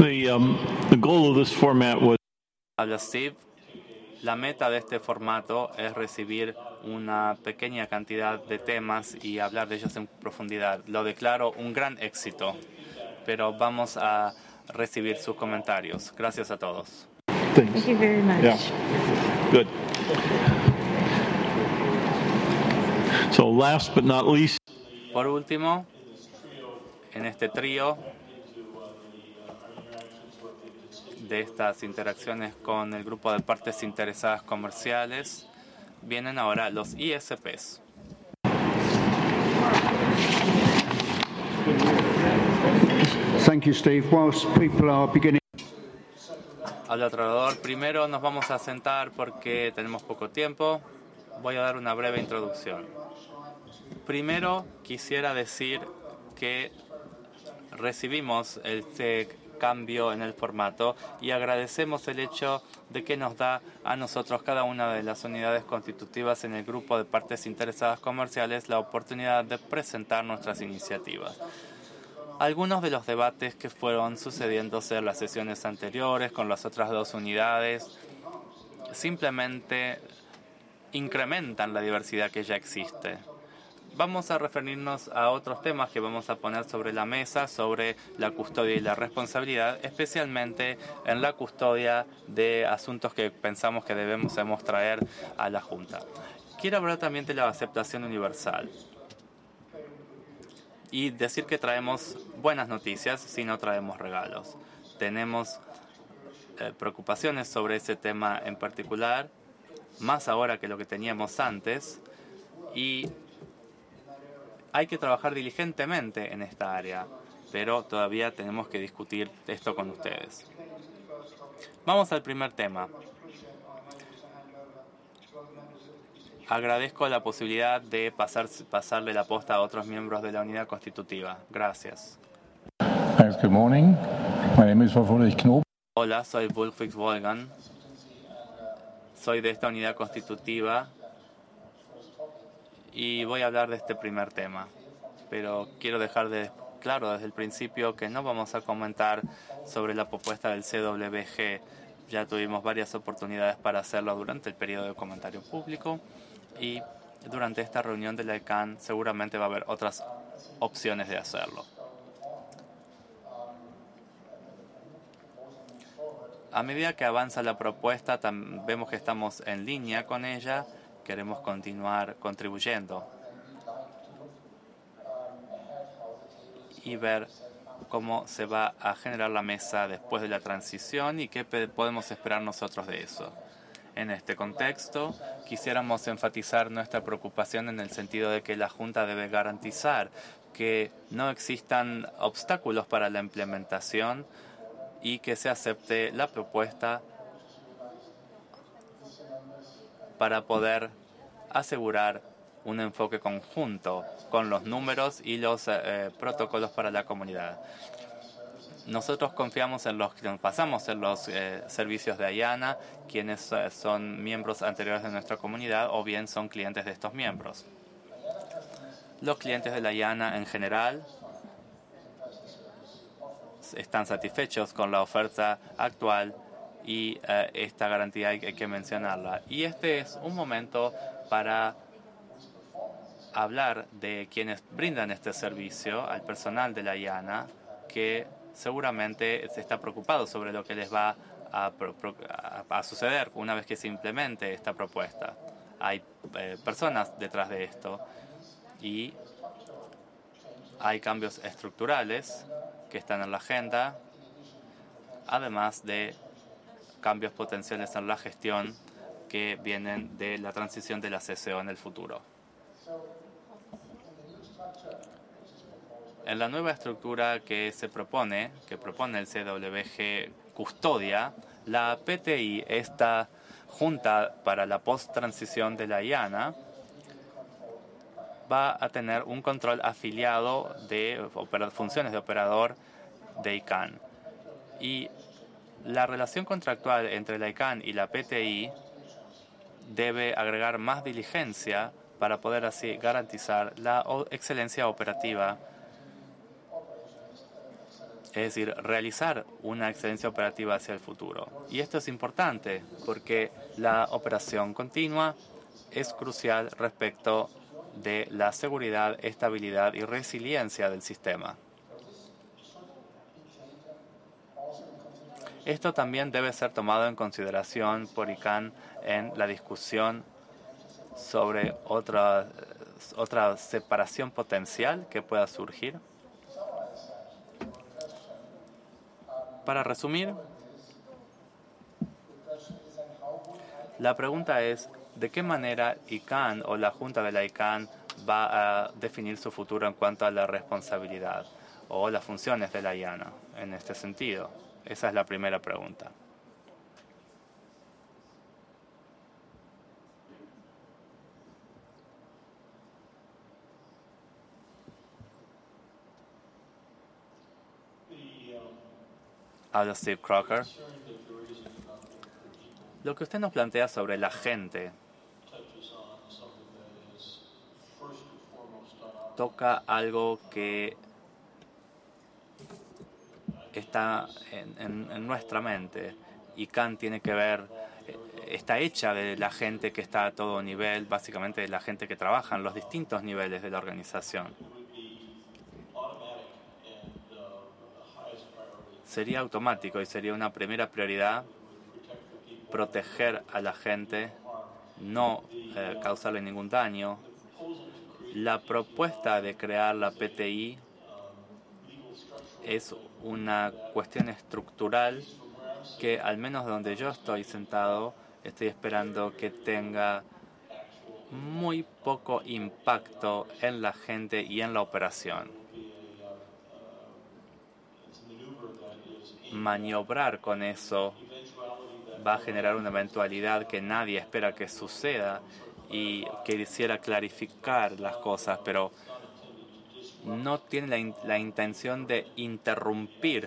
E: The, um, the goal of this format was
G: Habla Steve. La meta de este formato es recibir una pequeña cantidad de temas y hablar de ellos en profundidad. Lo declaro un gran éxito, pero vamos a recibir sus comentarios. Gracias a todos.
E: Thanks.
F: Thank you very much.
E: Yeah. Good. So last but not least,
G: Por último, en este trío de estas interacciones con el grupo de partes interesadas comerciales, vienen ahora los I S Ps.
K: Thank you, Steve. Whilst people are beginning...
G: Habla Trovador. Primero nos vamos a sentar porque tenemos poco tiempo. Voy a dar una breve introducción. Primero quisiera decir que recibimos este cambio en el formato y agradecemos el hecho de que nos da a nosotros, cada una de las unidades constitutivas en el grupo de partes interesadas comerciales, la oportunidad de presentar nuestras iniciativas. Algunos de los debates que fueron sucediéndose en las sesiones anteriores con las otras dos unidades simplemente incrementan la diversidad que ya existe. Vamos a referirnos a otros temas que vamos a poner sobre la mesa, sobre la custodia y la responsabilidad, especialmente en la custodia de asuntos que pensamos que debemos, debemos traer a la Junta. Quiero hablar también de la aceptación universal y decir que traemos buenas noticias si no traemos regalos. Tenemos eh, preocupaciones sobre ese tema en particular, más ahora que lo que teníamos antes, y hay que trabajar diligentemente en esta área, pero todavía tenemos que discutir esto con ustedes. Vamos al primer tema. Agradezco la posibilidad de pasar, pasarle la posta a otros miembros de la unidad constitutiva. Gracias.
L: Good morning. My name is Wolfgang Knob.
G: Hola, soy Wolfgang Wolgan. Soy de esta unidad constitutiva y voy a hablar de este primer tema, pero quiero dejar de claro desde el principio que no vamos a comentar sobre la propuesta del C W G. Ya tuvimos varias oportunidades para hacerlo durante el periodo de comentario público y durante esta reunión de la I C A N seguramente va a haber otras opciones de hacerlo. A medida que avanza la propuesta, vemos que estamos en línea con ella. Queremos continuar contribuyendo y ver cómo se va a generar la mesa después de la transición y qué podemos esperar nosotros de eso. En este contexto, quisiéramos enfatizar nuestra preocupación en el sentido de que la Junta debe garantizar que no existan obstáculos para la implementación y que se acepte la propuesta para poder asegurar un enfoque conjunto con los números y los eh, protocolos para la comunidad. Nosotros confiamos en los que nos pasamos en los eh, servicios de AYANA, quienes eh, son miembros anteriores de nuestra comunidad o bien son clientes de estos miembros. Los clientes de la AYANA en general están satisfechos con la oferta actual y uh, esta garantía hay que mencionarla. Y este es un momento para hablar de quienes brindan este servicio al personal de la AYANA, que seguramente está preocupado sobre lo que les va a, a, a suceder una vez que se implemente esta propuesta. Hay eh, personas detrás de esto y hay cambios estructurales que están en la agenda, además de cambios potenciales en la gestión que vienen de la transición de la C C O en el futuro. En la nueva estructura que se propone, que propone el C W G Custodia, la P T I, esta Junta para la post-transición de la AYANA, va a tener un control afiliado de funciones de operador de I C A N. Y la relación contractual entre la I C A N y la P T I debe agregar más diligencia para poder así garantizar la excelencia operativa Es decir, realizar una excelencia operativa hacia el futuro. Y esto es importante porque la operación continua es crucial respecto de la seguridad, estabilidad y resiliencia del sistema. Esto también debe ser tomado en consideración por I C A N en la discusión sobre otra, otra separación potencial que pueda surgir. Para resumir, la pregunta es ¿de qué manera I C A N o la Junta de la I C A N va a definir su futuro en cuanto a la responsabilidad o las funciones de la I A N A en este sentido? Esa es la primera pregunta. Habla Steve Crocker. Lo que usted nos plantea sobre la gente toca algo que está en, en, en nuestra mente. I C A N tiene que ver, está hecha de la gente que está a todo nivel, básicamente de la gente que trabaja en los distintos niveles de la organización. Sería automático y sería una primera prioridad proteger a la gente, no eh, causarle ningún daño. La propuesta de crear la P T I es una cuestión estructural que, al menos donde yo estoy sentado, estoy esperando que tenga muy poco impacto en la gente y en la operación. Maniobrar con eso va a generar una eventualidad que nadie espera que suceda y que quisiera clarificar las cosas, pero no tiene la, in la intención de interrumpir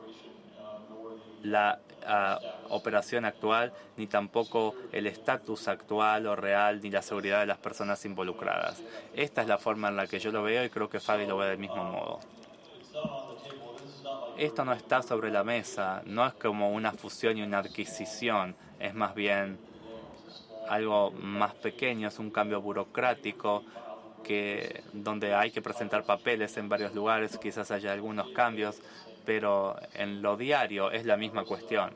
G: la uh, operación actual, ni tampoco el estatus actual o real, ni la seguridad de las personas involucradas. Esta es la forma en la que yo lo veo y creo que Fabi lo ve del mismo modo. Esto no está sobre la mesa, no es como una fusión y una adquisición, es más bien algo más pequeño, es un cambio burocrático que, donde hay que presentar papeles en varios lugares, quizás haya algunos cambios, pero en lo diario es la misma cuestión.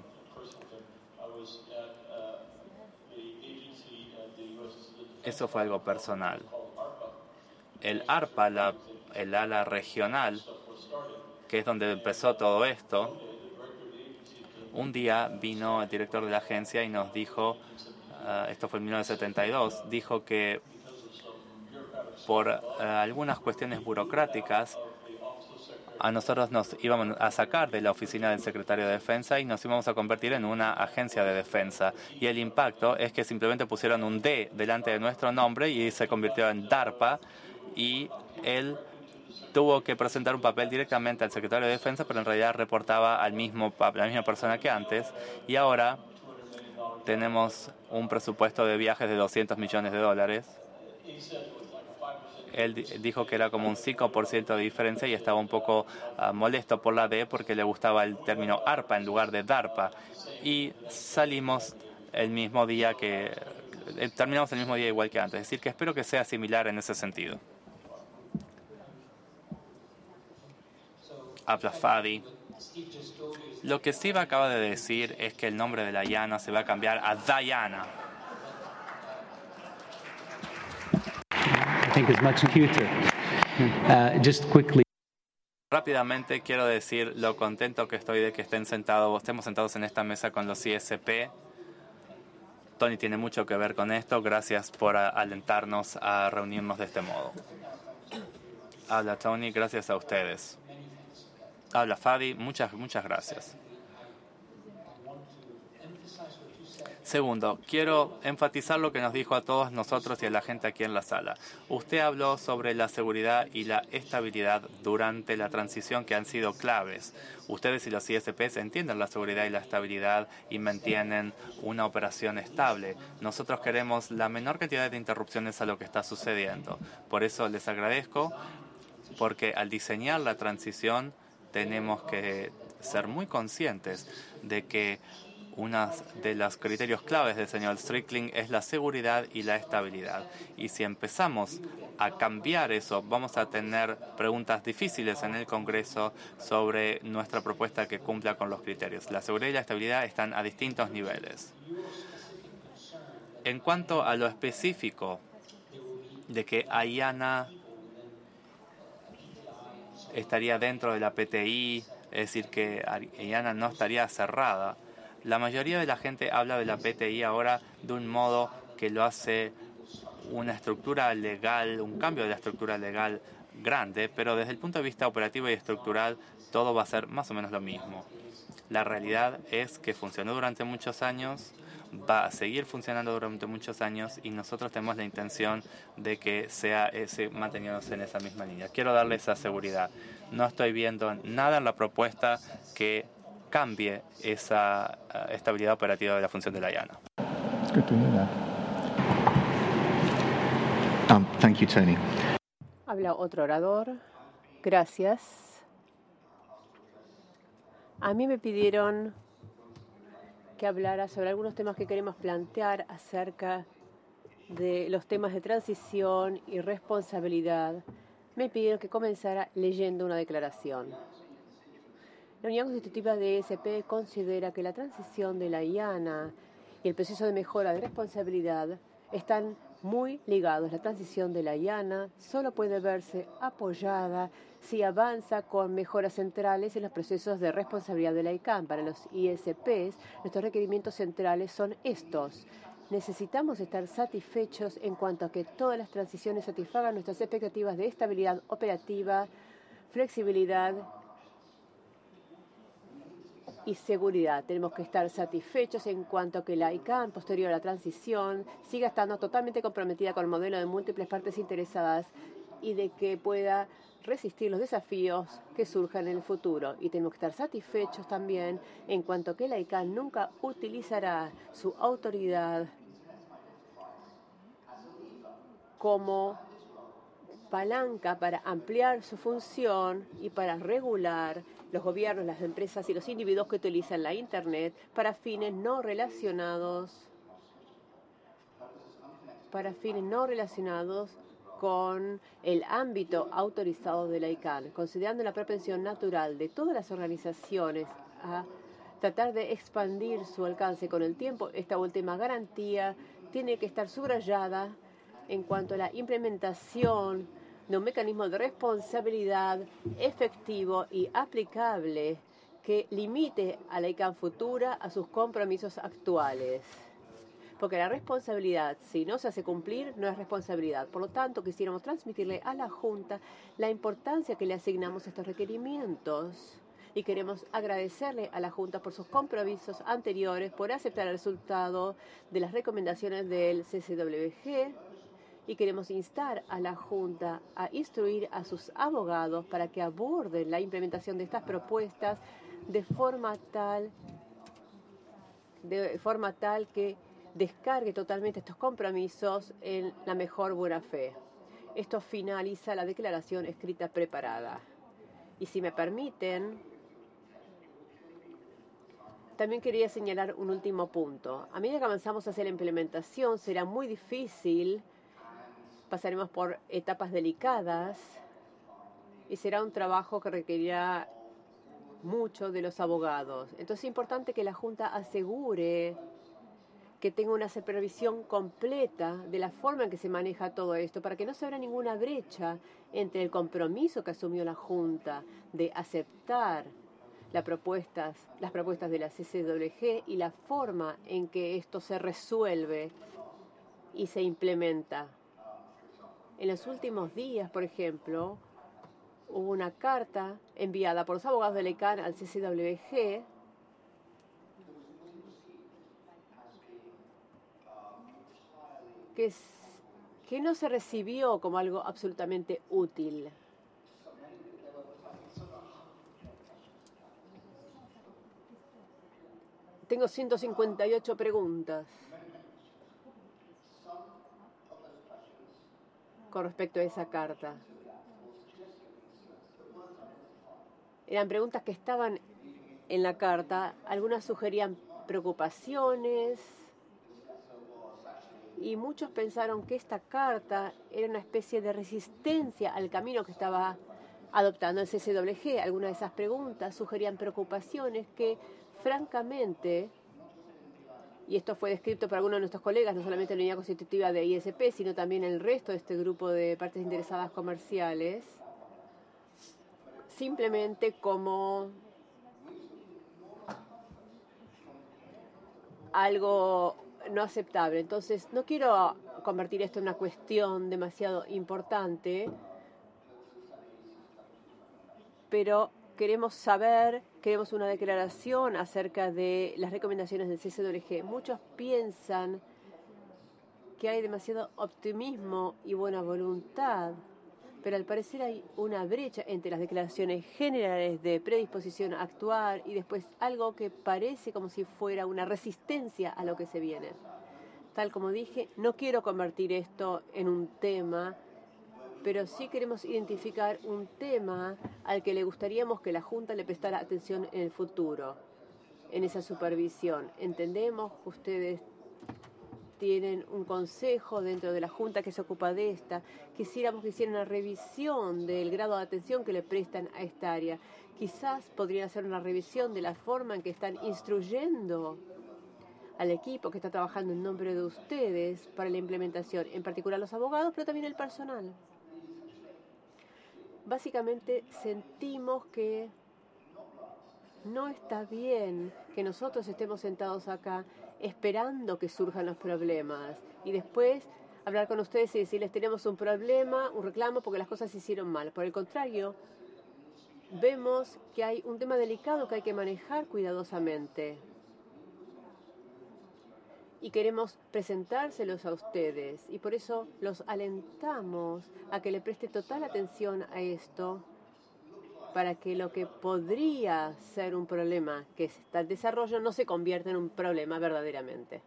G: Eso fue algo personal. El ARPA, la, el ala regional, que es donde empezó todo esto, un día vino el director de la agencia y nos dijo, uh, esto fue en mil novecientos setenta y dos, dijo que por uh, algunas cuestiones burocráticas a nosotros nos íbamos a sacar de la oficina del secretario de Defensa y nos íbamos a convertir en una agencia de defensa. Y el impacto es que simplemente pusieron un D delante de nuestro nombre y se convirtió en DARPA, y él tuvo que presentar un papel directamente al secretario de Defensa, pero en realidad reportaba al mismo, a la misma persona que antes. Y ahora tenemos un presupuesto de viajes de doscientos millones de dólares. Él dijo que era como un cinco por ciento de diferencia y estaba un poco uh, molesto por la D porque le gustaba el término ARPA en lugar de DARPA. Y salimos el mismo día que... Eh, terminamos el mismo día igual que antes. Es decir, que espero que sea similar en ese sentido. Habla Fadi. Lo que Steve acaba de decir es que el nombre de la I A N A se va a cambiar a Diana.
J: I think it's much cuter. Uh, just quickly.
G: Rápidamente quiero decir lo contento que estoy de que estén sentados, estemos sentados en esta mesa con los I S P. Tony tiene mucho que ver con esto. Gracias por alentarnos a reunirnos de este modo. Habla Tony, gracias a ustedes. Habla Fadi, muchas, muchas gracias. Segundo, quiero enfatizar lo que nos dijo a todos nosotros y a la gente aquí en la sala. Usted habló sobre la seguridad y la estabilidad durante la transición, que han sido claves. Ustedes y los I S Ps entienden la seguridad y la estabilidad y mantienen una operación estable. Nosotros queremos la menor cantidad de interrupciones a lo que está sucediendo. Por eso les agradezco, porque al diseñar la transición tenemos que ser muy conscientes de que uno de los criterios claves del señor Strickling es la seguridad y la estabilidad. Y si empezamos a cambiar eso, vamos a tener preguntas difíciles en el Congreso sobre nuestra propuesta que cumpla con los criterios. La seguridad y la estabilidad están a distintos niveles. En cuanto a lo específico de que AIANA estaría dentro de la P T I, es decir, que AIANA no estaría cerrada, la mayoría de la gente habla de la P T I ahora de un modo que lo hace una estructura legal, un cambio de la estructura legal grande, pero desde el punto de vista operativo y estructural todo va a ser más o menos lo mismo. La realidad es que funcionó durante muchos años, va a seguir funcionando durante muchos años y nosotros tenemos la intención de que sea ese, manteniéndose en esa misma línea. Quiero darle esa seguridad. No estoy viendo nada en la propuesta que cambie esa uh, estabilidad operativa de la función de la AIANA.
L: Good to hear that.
M: Um, thank you, Tony.
D: Habla otro orador. Gracias. A mí me pidieron que hablara sobre algunos temas que queremos plantear acerca de los temas de transición y responsabilidad. Me pidieron que comenzara leyendo una declaración. La Unión Constitutiva de E S P considera que la transición de la AIANA y el proceso de mejora de responsabilidad están muy ligados. La transición de la AIANA solo puede verse apoyada si avanza con mejoras centrales en los procesos de responsabilidad de la I C A N. Para los I S Ps, nuestros requerimientos centrales son estos. Necesitamos estar satisfechos en cuanto a que todas las transiciones satisfagan nuestras expectativas de estabilidad operativa, flexibilidad y seguridad. Tenemos que estar satisfechos en cuanto a que la I C A N posterior a la transición siga estando totalmente comprometida con el modelo de múltiples partes interesadas y de que pueda resistir los desafíos que surjan en el futuro. Y tenemos que estar satisfechos también en cuanto a que la I C A N nunca utilizará su autoridad como palanca para ampliar su función y para regular los gobiernos, las empresas y los individuos que utilizan la Internet para fines no relacionados para fines no relacionados con el ámbito autorizado de la I C A N, considerando la propensión natural de todas las organizaciones a tratar de expandir su alcance con el tiempo. Esta última garantía tiene que estar subrayada en cuanto a la implementación de un mecanismo de responsabilidad efectivo y aplicable que limite a la I C A N futura a sus compromisos actuales. Porque la responsabilidad, si no se hace cumplir, no es responsabilidad. Por lo tanto, quisiéramos transmitirle a la Junta la importancia que le asignamos a estos requerimientos. Y queremos agradecerle a la Junta por sus compromisos anteriores, por aceptar el resultado de las recomendaciones del C C W G. Y queremos instar a la Junta a instruir a sus abogados para que aborden la implementación de estas propuestas de forma tal, de forma tal que descargue totalmente estos compromisos en la mejor buena fe. Esto finaliza la declaración escrita preparada. Y si me permiten, también quería señalar un último punto. A medida que avanzamos hacia la implementación, será muy difícil. Pasaremos por etapas delicadas y será un trabajo que requerirá mucho de los abogados. Entonces es importante que la Junta asegure que tenga una supervisión completa de la forma en que se maneja todo esto, para que no se abra ninguna brecha entre el compromiso que asumió la Junta de aceptar las propuestas, las propuestas de la C C W G y la forma en que esto se resuelve y se implementa. En los últimos días, por ejemplo, hubo una carta enviada por los abogados de la I C A N al C C W G que, es, que no se recibió como algo absolutamente útil. Tengo ciento cincuenta y ocho preguntas con respecto a esa carta. Eran preguntas que estaban en la carta. Algunas sugerían preocupaciones y muchos pensaron que esta carta era una especie de resistencia al camino que estaba adoptando el C C W G. Algunas de esas preguntas sugerían preocupaciones que, francamente, y esto fue descrito por algunos de nuestros colegas, no solamente en la unidad constitutiva de I S P, sino también el resto de este grupo de partes interesadas comerciales, simplemente como algo no aceptable. Entonces, no quiero convertir esto en una cuestión demasiado importante, pero queremos saber, queremos una declaración acerca de las recomendaciones del C C W G. Muchos piensan que hay demasiado optimismo y buena voluntad, pero al parecer hay una brecha entre las declaraciones generales de predisposición a actuar y después algo que parece como si fuera una resistencia a lo que se viene. Tal como dije, no quiero convertir esto en un tema, pero sí queremos identificar un tema al que le gustaríamos que la Junta le prestara atención en el futuro, en esa supervisión. Entendemos que ustedes tienen un consejo dentro de la Junta que se ocupa de esta. Quisiéramos que hicieran una revisión del grado de atención que le prestan a esta área. Quizás podrían hacer una revisión de la forma en que están instruyendo al equipo que está trabajando en nombre de ustedes para la implementación, en particular los abogados, pero también el personal. Básicamente sentimos que no está bien que nosotros estemos sentados acá esperando que surjan los problemas y después hablar con ustedes y decirles tenemos un problema, un reclamo porque las cosas se hicieron mal. Por el contrario, vemos que hay un tema delicado que hay que manejar cuidadosamente y queremos presentárselos a ustedes y por eso los alentamos a que le preste total atención a esto para que lo que podría ser un problema que está en desarrollo no se convierta en un problema verdaderamente.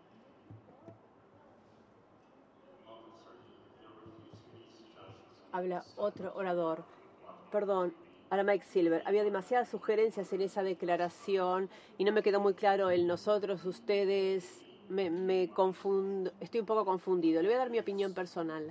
D: Habla otro orador. Perdón, ahora Mike Silver. Había demasiadas sugerencias en esa declaración y no me quedó muy claro el nosotros, ustedes. Me, me confundo, estoy un poco confundido. Le voy a dar mi opinión personal.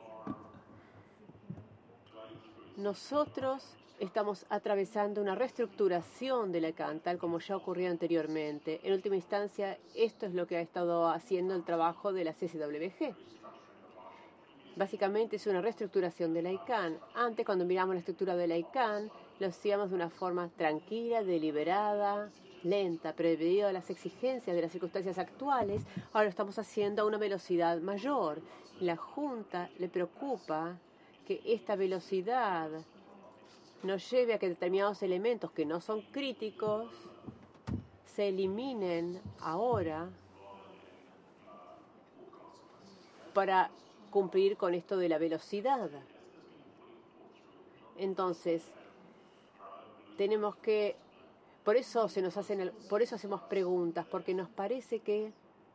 D: Nosotros estamos atravesando una reestructuración de la C A N, tal como ya ocurrió anteriormente. En última instancia, esto es lo que ha estado haciendo el trabajo de la C C W G. Básicamente es una reestructuración de la I C A N. Antes, cuando miramos la estructura de la I C A N, lo hacíamos de una forma tranquila, deliberada, lenta, pero debido a las exigencias de las circunstancias actuales, ahora lo estamos haciendo a una velocidad mayor. La Junta le preocupa que esta velocidad nos lleve a que determinados elementos que no son críticos se eliminen ahora para cumplir con esto de la velocidad. Entonces, tenemos que, por eso se nos hacen, por eso hacemos preguntas, porque nos parece que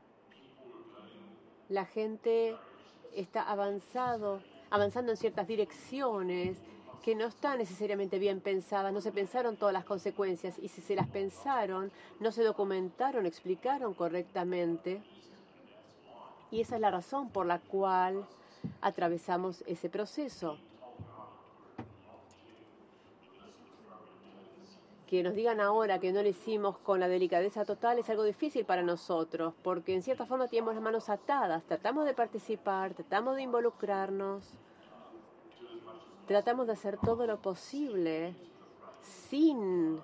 D: la gente está avanzado, avanzando en ciertas direcciones que no están necesariamente bien pensadas, no se pensaron todas las consecuencias y si se las pensaron, no se documentaron, explicaron correctamente. Y esa es la razón por la cual atravesamos ese proceso. Que nos digan ahora que no lo hicimos con la delicadeza total es algo difícil para nosotros, porque en cierta forma tenemos las manos atadas. Tratamos de participar, tratamos de involucrarnos, tratamos de hacer todo lo posible sin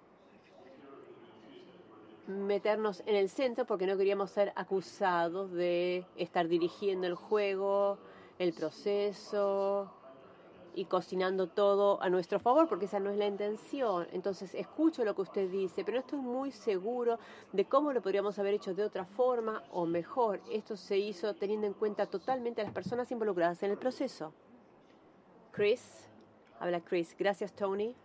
D: meternos en el centro porque no queríamos ser acusados de estar dirigiendo el juego, el proceso y cocinando todo a nuestro favor, porque esa no es la intención. Entonces, escucho lo que usted dice, pero no estoy muy seguro de cómo lo podríamos haber hecho de otra forma o mejor. Esto se hizo teniendo en cuenta totalmente a las personas involucradas en el proceso. Chris, habla Chris. Gracias, Tony.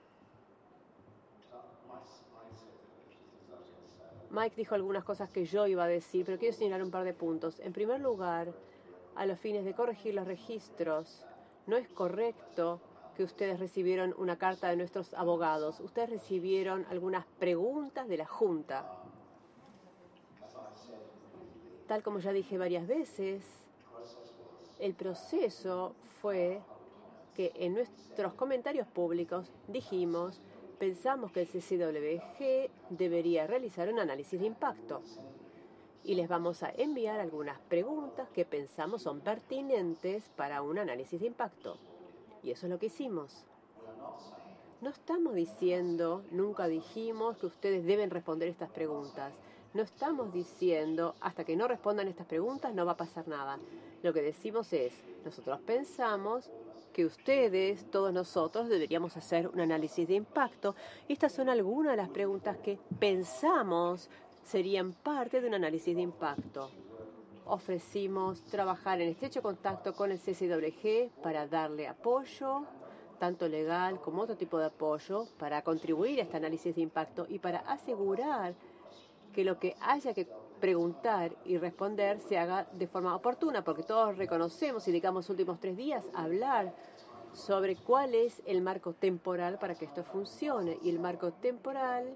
D: Mike dijo algunas cosas que yo iba a decir, pero quiero señalar un par de puntos. En primer lugar, a los fines de corregir los registros, no es correcto que que ustedes recibieron una carta de nuestros abogados. Ustedes recibieron algunas preguntas de la Junta. Tal como ya dije varias veces, el proceso fue que en nuestros comentarios públicos dijimos, pensamos que el C C W G debería realizar un análisis de impacto. Y les vamos a enviar algunas preguntas que pensamos son pertinentes para un análisis de impacto. Y eso es lo que hicimos. No estamos diciendo, nunca dijimos que ustedes deben responder estas preguntas. No estamos diciendo, hasta que no respondan estas preguntas no va a pasar nada. Lo que decimos es, nosotros pensamos que ustedes, todos nosotros, deberíamos hacer un análisis de impacto. Y estas son algunas de las preguntas que pensamos serían parte de un análisis de impacto. Ofrecimos trabajar en estrecho contacto con el C C W G para darle apoyo, tanto legal como otro tipo de apoyo, para contribuir a este análisis de impacto y para asegurar que lo que haya que preguntar y responder se haga de forma oportuna, porque todos reconocemos y dedicamos los últimos tres días a hablar sobre cuál es el marco temporal para que esto funcione. Y el marco temporal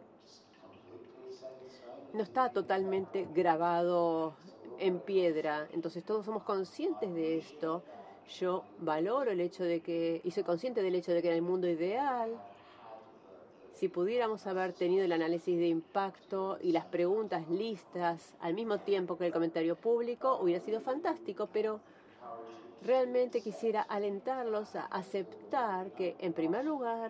D: no está totalmente grabado en piedra, entonces todos somos conscientes de esto. Yo valoro el hecho de que, y soy consciente del hecho de que en el mundo ideal, si pudiéramos haber tenido el análisis de impacto y las preguntas listas al mismo tiempo que el comentario público, hubiera sido fantástico, pero realmente quisiera alentarlos a aceptar que, en primer lugar,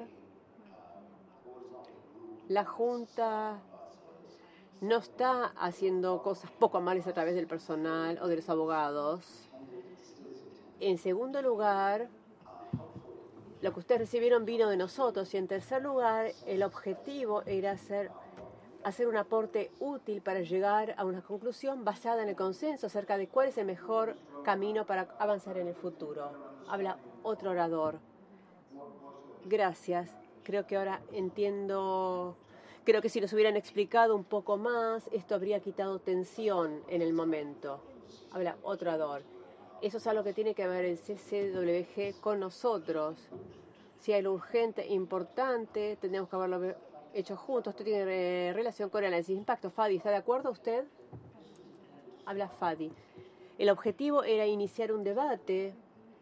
D: la Junta no está haciendo cosas poco amables a través del personal o de los abogados. En segundo lugar, lo que ustedes recibieron vino de nosotros. Y en tercer lugar, el objetivo era hacer, hacer un aporte útil para llegar a una conclusión basada en el consenso acerca de cuál es el mejor camino para avanzar en el futuro. Habla otro orador. Gracias. Creo que ahora entiendo. Creo que si nos hubieran explicado un poco más, esto habría quitado tensión en el momento. Habla otro orador. Eso es algo que tiene que ver el C C W G con nosotros. Si hay lo urgente e importante, tendríamos que haberlo hecho juntos. Esto tiene eh, relación con el análisis de impacto. Fadi, ¿está de acuerdo usted? Habla Fadi. El objetivo era iniciar un debate.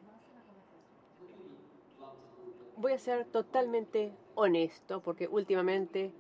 D: Voy a ser totalmente honesto, porque últimamente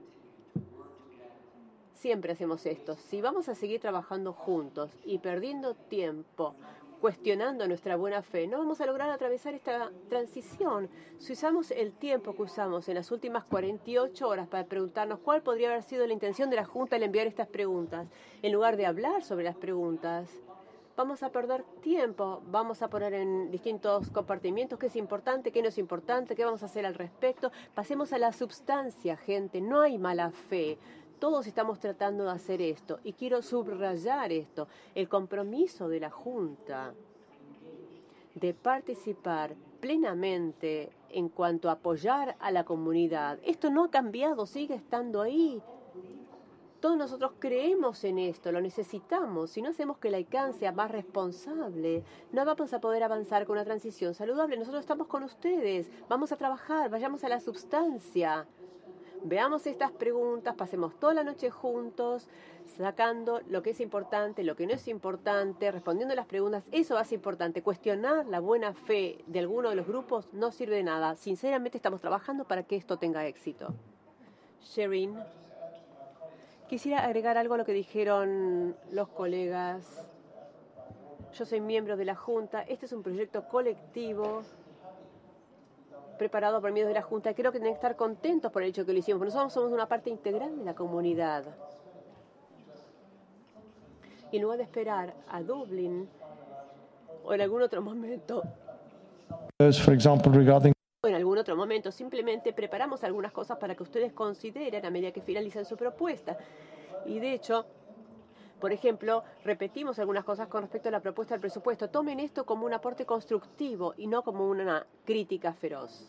D: siempre hacemos esto. Si vamos a seguir trabajando juntos y perdiendo tiempo cuestionando nuestra buena fe, no vamos a lograr atravesar esta transición. Si usamos el tiempo que usamos en las últimas cuarenta y ocho horas para preguntarnos cuál podría haber sido la intención de la Junta al enviar estas preguntas, en lugar de hablar sobre las preguntas, vamos a perder tiempo, vamos a poner en distintos compartimientos qué es importante, qué no es importante, qué vamos a hacer al respecto. Pasemos a la substancia, gente, no hay mala fe. Todos estamos tratando de hacer esto y quiero subrayar esto, el compromiso de la Junta de participar plenamente en cuanto a apoyar a la comunidad. Esto no ha cambiado, sigue estando ahí. Todos nosotros creemos en esto, lo necesitamos. Si no hacemos que la I C A N sea más responsable, no vamos a poder avanzar con una transición saludable. Nosotros estamos con ustedes, vamos a trabajar, vayamos a la substancia. Veamos estas preguntas, pasemos toda la noche juntos, sacando lo que es importante, lo que no es importante, respondiendo las preguntas. Eso va a ser importante. Cuestionar la buena fe de alguno de los grupos no sirve de nada. Sinceramente estamos trabajando para que esto tenga éxito. Sherin, quisiera agregar algo a lo que dijeron los colegas. Yo soy miembro de la Junta. Este es un proyecto colectivo preparado por miembros de la Junta. Creo que tienen que estar contentos por el hecho que lo hicimos, porque nosotros somos una parte integral de la comunidad. Y en lugar de esperar a Dublín o en algún otro momento,
L: For example, regarding
D: o en algún otro momento, simplemente preparamos algunas cosas para que ustedes consideren a medida que finalicen su propuesta. Y de hecho, por ejemplo, repetimos algunas cosas con respecto a la propuesta del presupuesto. Tomen esto como un aporte constructivo y no como una crítica feroz.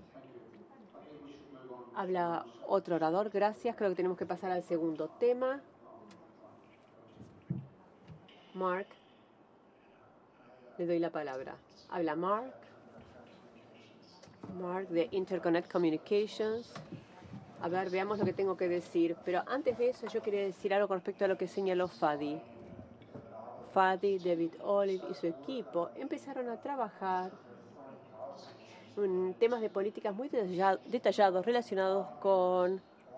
D: Habla otro orador, gracias. Creo que tenemos que pasar al segundo tema. Mark, le doy la palabra. Habla Mark. Mark de Interconnect Communications. A ver, veamos lo que tengo que decir. Pero antes de eso, yo quería decir algo con respecto a lo que señaló Fadi. Fadi, David Olive y su equipo empezaron a trabajar en temas de políticas muy detallados relacionados con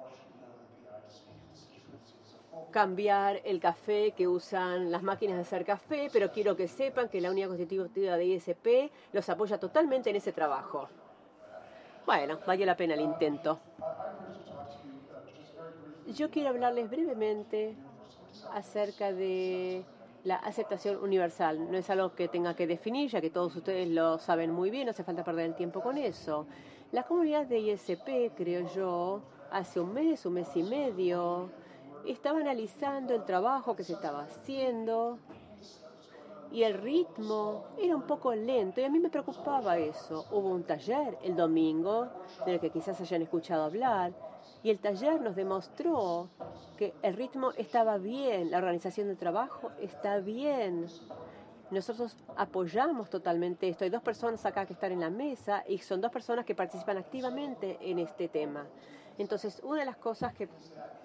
D: cambiar el café que usan las máquinas de hacer café, pero quiero que sepan que la unidad constitutiva de I S P los apoya totalmente en ese trabajo. Bueno, valió la pena el intento. Yo quiero hablarles brevemente acerca de la aceptación universal. No es algo que tenga que definir, ya que todos ustedes lo saben muy bien, no hace falta perder el tiempo con eso. La comunidad de I S P, creo yo, hace un mes, un mes y medio, estaba analizando el trabajo que se estaba haciendo y el ritmo era un poco lento y a mí me preocupaba eso. Hubo un taller el domingo, del que quizás hayan escuchado hablar, y el taller nos demostró que el ritmo estaba bien, la organización del trabajo está bien. Nosotros apoyamos totalmente esto. Hay dos personas acá que están en la mesa y son dos personas que participan activamente en este tema. Entonces, una de las cosas que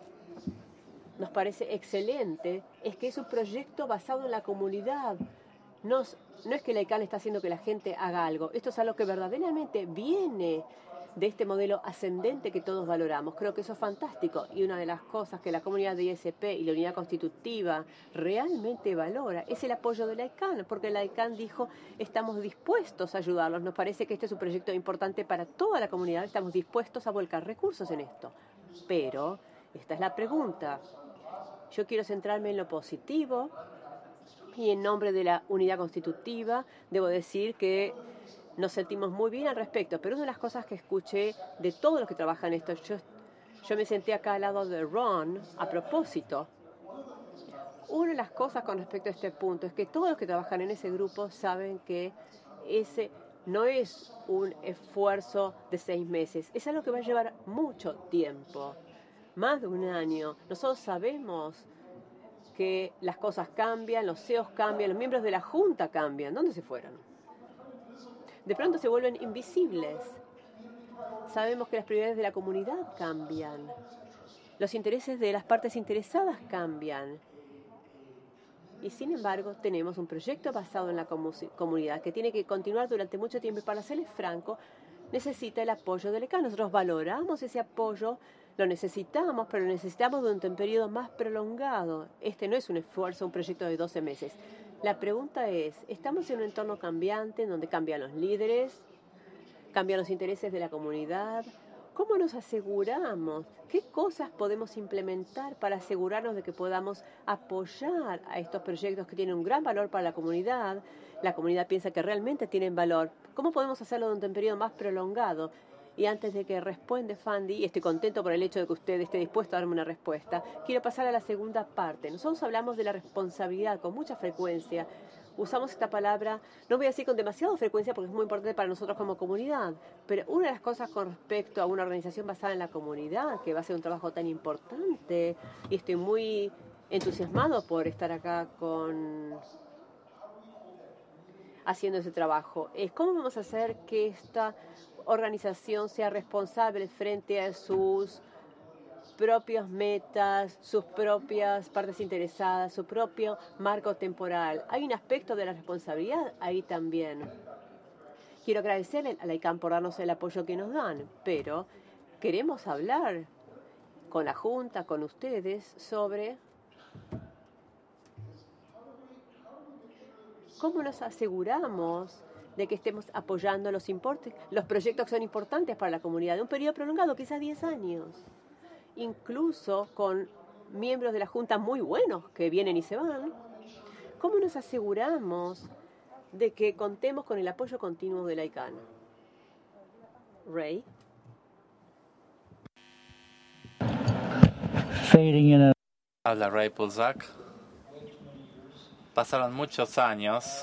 D: nos parece excelente es que es un proyecto basado en la comunidad. No, no es que la ICANN está haciendo que la gente haga algo. Esto es algo que verdaderamente viene de este modelo ascendente que todos valoramos. Creo que eso es fantástico. Y una de las cosas que la comunidad de I S P y la unidad constitutiva realmente valora es el apoyo de la ICANN, porque la ICANN dijo, estamos dispuestos a ayudarlos. Nos parece que este es un proyecto importante para toda la comunidad. Estamos dispuestos a volcar recursos en esto. Pero esta es la pregunta. Yo quiero centrarme en lo positivo y en nombre de la unidad constitutiva debo decir que nos sentimos muy bien al respecto, pero una de las cosas que escuché de todos los que trabajan en esto, yo, yo me senté acá al lado de Ron a propósito. Una de las cosas con respecto a este punto es que todos los que trabajan en ese grupo saben que ese no es un esfuerzo de seis meses, es algo que va a llevar mucho tiempo. Más de un año. Nosotros sabemos que las cosas cambian, los C E Os cambian, los miembros de la Junta cambian. ¿Dónde se fueron? De pronto se vuelven invisibles. Sabemos que las prioridades de la comunidad cambian. Los intereses de las partes interesadas cambian. Y sin embargo, tenemos un proyecto basado en la comunidad que tiene que continuar durante mucho tiempo. Y para serles franco, necesita el apoyo del ICANN. Nosotros valoramos ese apoyo. Lo necesitamos, pero lo necesitamos durante un periodo más prolongado. Este no es un esfuerzo, un proyecto de doce meses. La pregunta es, ¿estamos en un entorno cambiante en donde cambian los líderes, cambian los intereses de la comunidad? ¿Cómo nos aseguramos? ¿Qué cosas podemos implementar para asegurarnos de que podamos apoyar a estos proyectos que tienen un gran valor para la comunidad? La comunidad piensa que realmente tienen valor. ¿Cómo podemos hacerlo durante un periodo más prolongado? Y antes de que responda Fadi, y estoy contento por el hecho de que usted esté dispuesto a darme una respuesta, quiero pasar a la segunda parte. Nosotros hablamos de la responsabilidad con mucha frecuencia. Usamos esta palabra, no voy a decir con demasiada frecuencia porque es muy importante para nosotros como comunidad, pero una de las cosas con respecto a una organización basada en la comunidad, que va a ser un trabajo tan importante, y estoy muy entusiasmado por estar acá con haciendo ese trabajo, es cómo vamos a hacer que esta organización sea responsable frente a sus propias metas, sus propias partes interesadas, su propio marco temporal. Hay un aspecto de la responsabilidad ahí también. Quiero agradecerle a la ICANN por darnos el apoyo que nos dan, pero queremos hablar con la Junta, con ustedes, sobre cómo nos aseguramos de que estemos apoyando los, importes, los proyectos que son importantes para la comunidad de un periodo prolongado, quizás diez años. Incluso con miembros de la Junta muy buenos que vienen y se van. ¿Cómo nos aseguramos de que contemos con el apoyo continuo de la ICANN? Ray.
G: Habla Ray Pulzak. Pasaron muchos años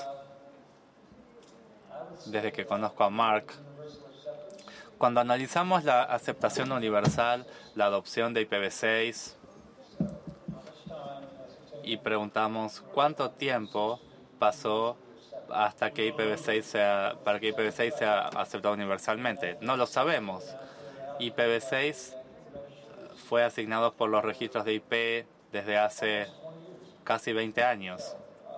G: desde que conozco a Mark. Cuando analizamos la aceptación universal, la adopción de I P v seis y preguntamos cuánto tiempo pasó hasta que I P v seis sea, para que I P v seis sea aceptado universalmente. No lo sabemos. I P v seis fue asignado por los registros de I P desde hace casi veinte años.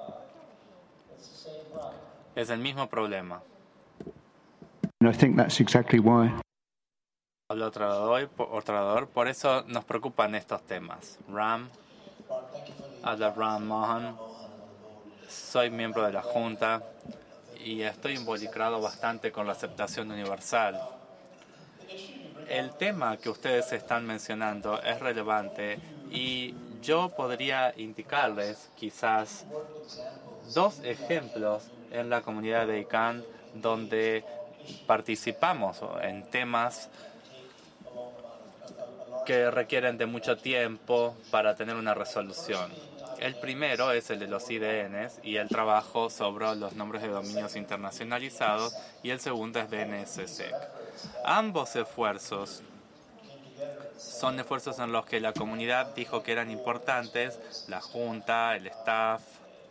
G: Es el mismo problema.
K: And I think that's exactly why.
G: Habla otro orador, otro orador, por eso nos preocupan estos temas. Ram, habla Ram Mohan, soy miembro de la Junta y estoy involucrado bastante con la aceptación universal. El tema que ustedes están mencionando es relevante y yo podría indicarles quizás dos ejemplos en la comunidad de I C A N donde participamos en temas que requieren de mucho tiempo para tener una resolución. El primero es el de los I D Ns y el trabajo sobre los nombres de dominios internacionalizados, y el segundo es D N S S E C. Ambos esfuerzos son esfuerzos en los que la comunidad dijo que eran importantes, la Junta, el staff,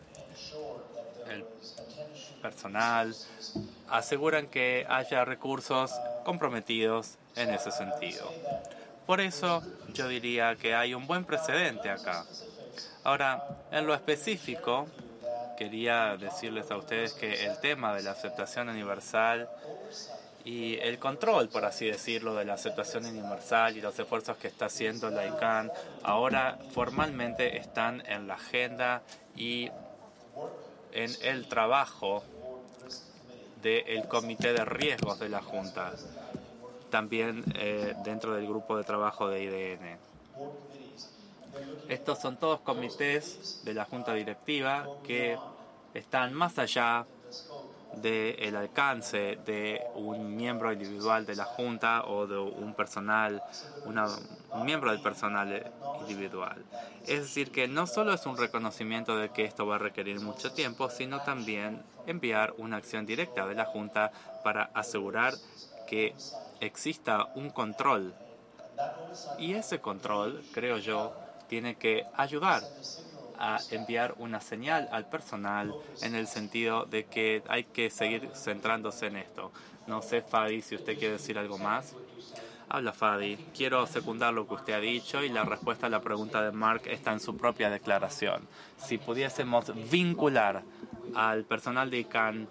G: el personal, aseguran que haya recursos comprometidos en ese sentido. Por eso yo diría que hay un buen precedente acá. Ahora, en lo específico, quería decirles a ustedes que el tema de la aceptación universal y el control, por así decirlo, de la aceptación universal y los esfuerzos que está haciendo la I C A N ahora formalmente están en la agenda y en el trabajo del Comité de Riesgos de la Junta, también eh, dentro del grupo de trabajo de I D N. Estos son todos comités de la Junta Directiva que están más allá del alcance de un miembro individual de la Junta o de un personal, una, un miembro del personal individual. Es decir, que no solo es un reconocimiento de que esto va a requerir mucho tiempo, sino también enviar una acción directa de la Junta para asegurar que exista un control. Y ese control, creo yo, tiene que ayudar a enviar una señal al personal en el sentido de que hay que seguir centrándose en esto. No sé, Fadi, si usted quiere decir algo más. Habla, Fadi. Quiero secundar lo que usted ha dicho y la respuesta a la pregunta de Mark está en su propia declaración. Si pudiésemos vincular al personal de I C A N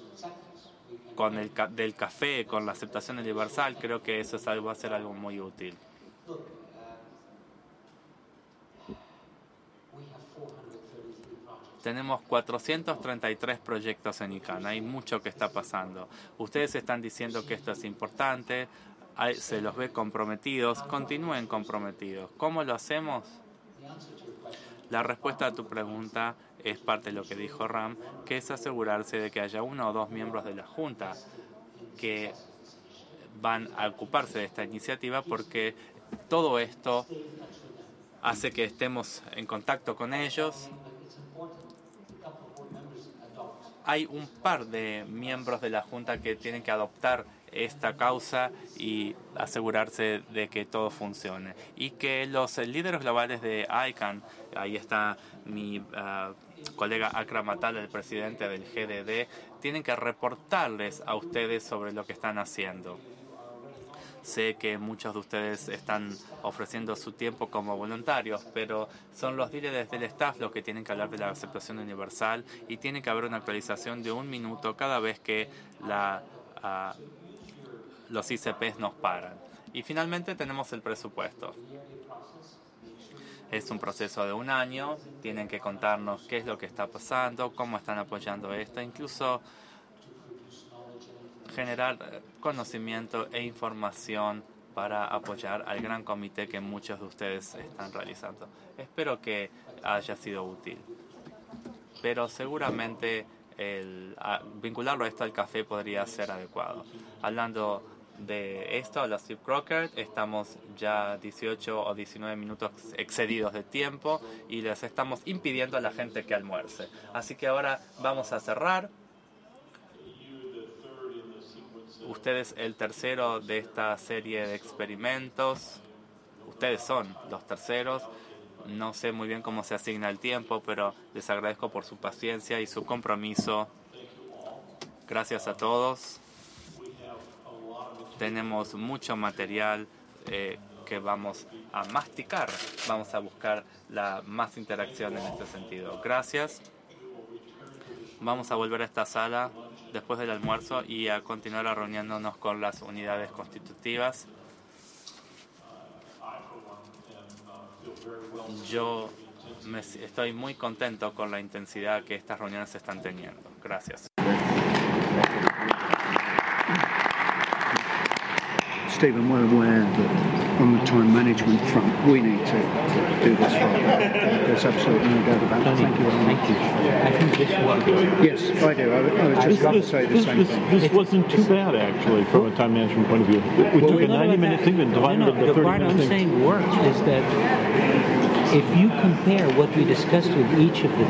G: con el ca del café, con la aceptación universal, creo que eso es algo, va a ser algo muy útil. Tenemos cuatrocientos treinta y tres proyectos en I C A N. Hay mucho que está pasando. Ustedes están diciendo que esto es importante, hay, se los ve comprometidos. Continúen comprometidos. ¿Cómo lo hacemos? La respuesta a tu pregunta es parte de lo que dijo Ram, que es asegurarse de que haya uno o dos miembros de la Junta que van a ocuparse de esta iniciativa, porque todo esto hace que estemos en contacto con ellos. Hay un par de miembros de la Junta que tienen que adoptar esta causa y asegurarse de que todo funcione. Y que los líderes globales de I C A N, ahí está mi uh, colega Akram Atal, el presidente del G D D, tienen que reportarles a ustedes sobre lo que están haciendo. Sé que muchos de ustedes están ofreciendo su tiempo como voluntarios, pero son los líderes del staff los que tienen que hablar de la aceptación universal, y tiene que haber una actualización de un minuto cada vez que la, uh, los I C Ps nos paran. Y finalmente tenemos el presupuesto. Es un proceso de un año, tienen que contarnos qué es lo que está pasando, cómo están apoyando esto, incluso generar conocimiento e información para apoyar al gran comité que muchos de ustedes están realizando. Espero que haya sido útil. Pero seguramente el, a, vincularlo a esto al café podría ser adecuado. Hablando de esto, a la Steve Crocker, estamos ya dieciocho o diecinueve minutos excedidos de tiempo y les estamos impidiendo a la gente que almuerce. Así que ahora vamos a cerrar. Ustedes el tercero de esta serie de experimentos. Ustedes son los terceros. No sé muy bien cómo se asigna el tiempo, pero les agradezco por su paciencia y su compromiso Gracias a todos. Tenemos mucho material eh, que vamos a masticar. Vamos a buscar la más interacción en este sentido. Gracias. Vamos a volver a esta sala después del almuerzo y a continuar reuniéndonos con las unidades constitutivas. Yo me, estoy muy contento con la intensidad que estas reuniones están teniendo. Gracias.
K: Stephen, we're aware that on the time management front, we need to do this right. There's absolutely no doubt about that. Thank you very much.
J: Thank you. I think this works.
K: Yes, I do. I, I was just going to say the
E: this,
K: same
E: this,
K: thing.
E: This wasn't too bad, actually, from a time management point of view. We
J: Well,
E: took
J: we
E: a
J: know
E: ninety
J: that-
E: minute thing and divided
J: no,
E: it
J: no,
E: into
J: the
E: thirty
J: part
E: minute
J: I'm
E: things.
J: saying works is that if you compare what we discussed with each of the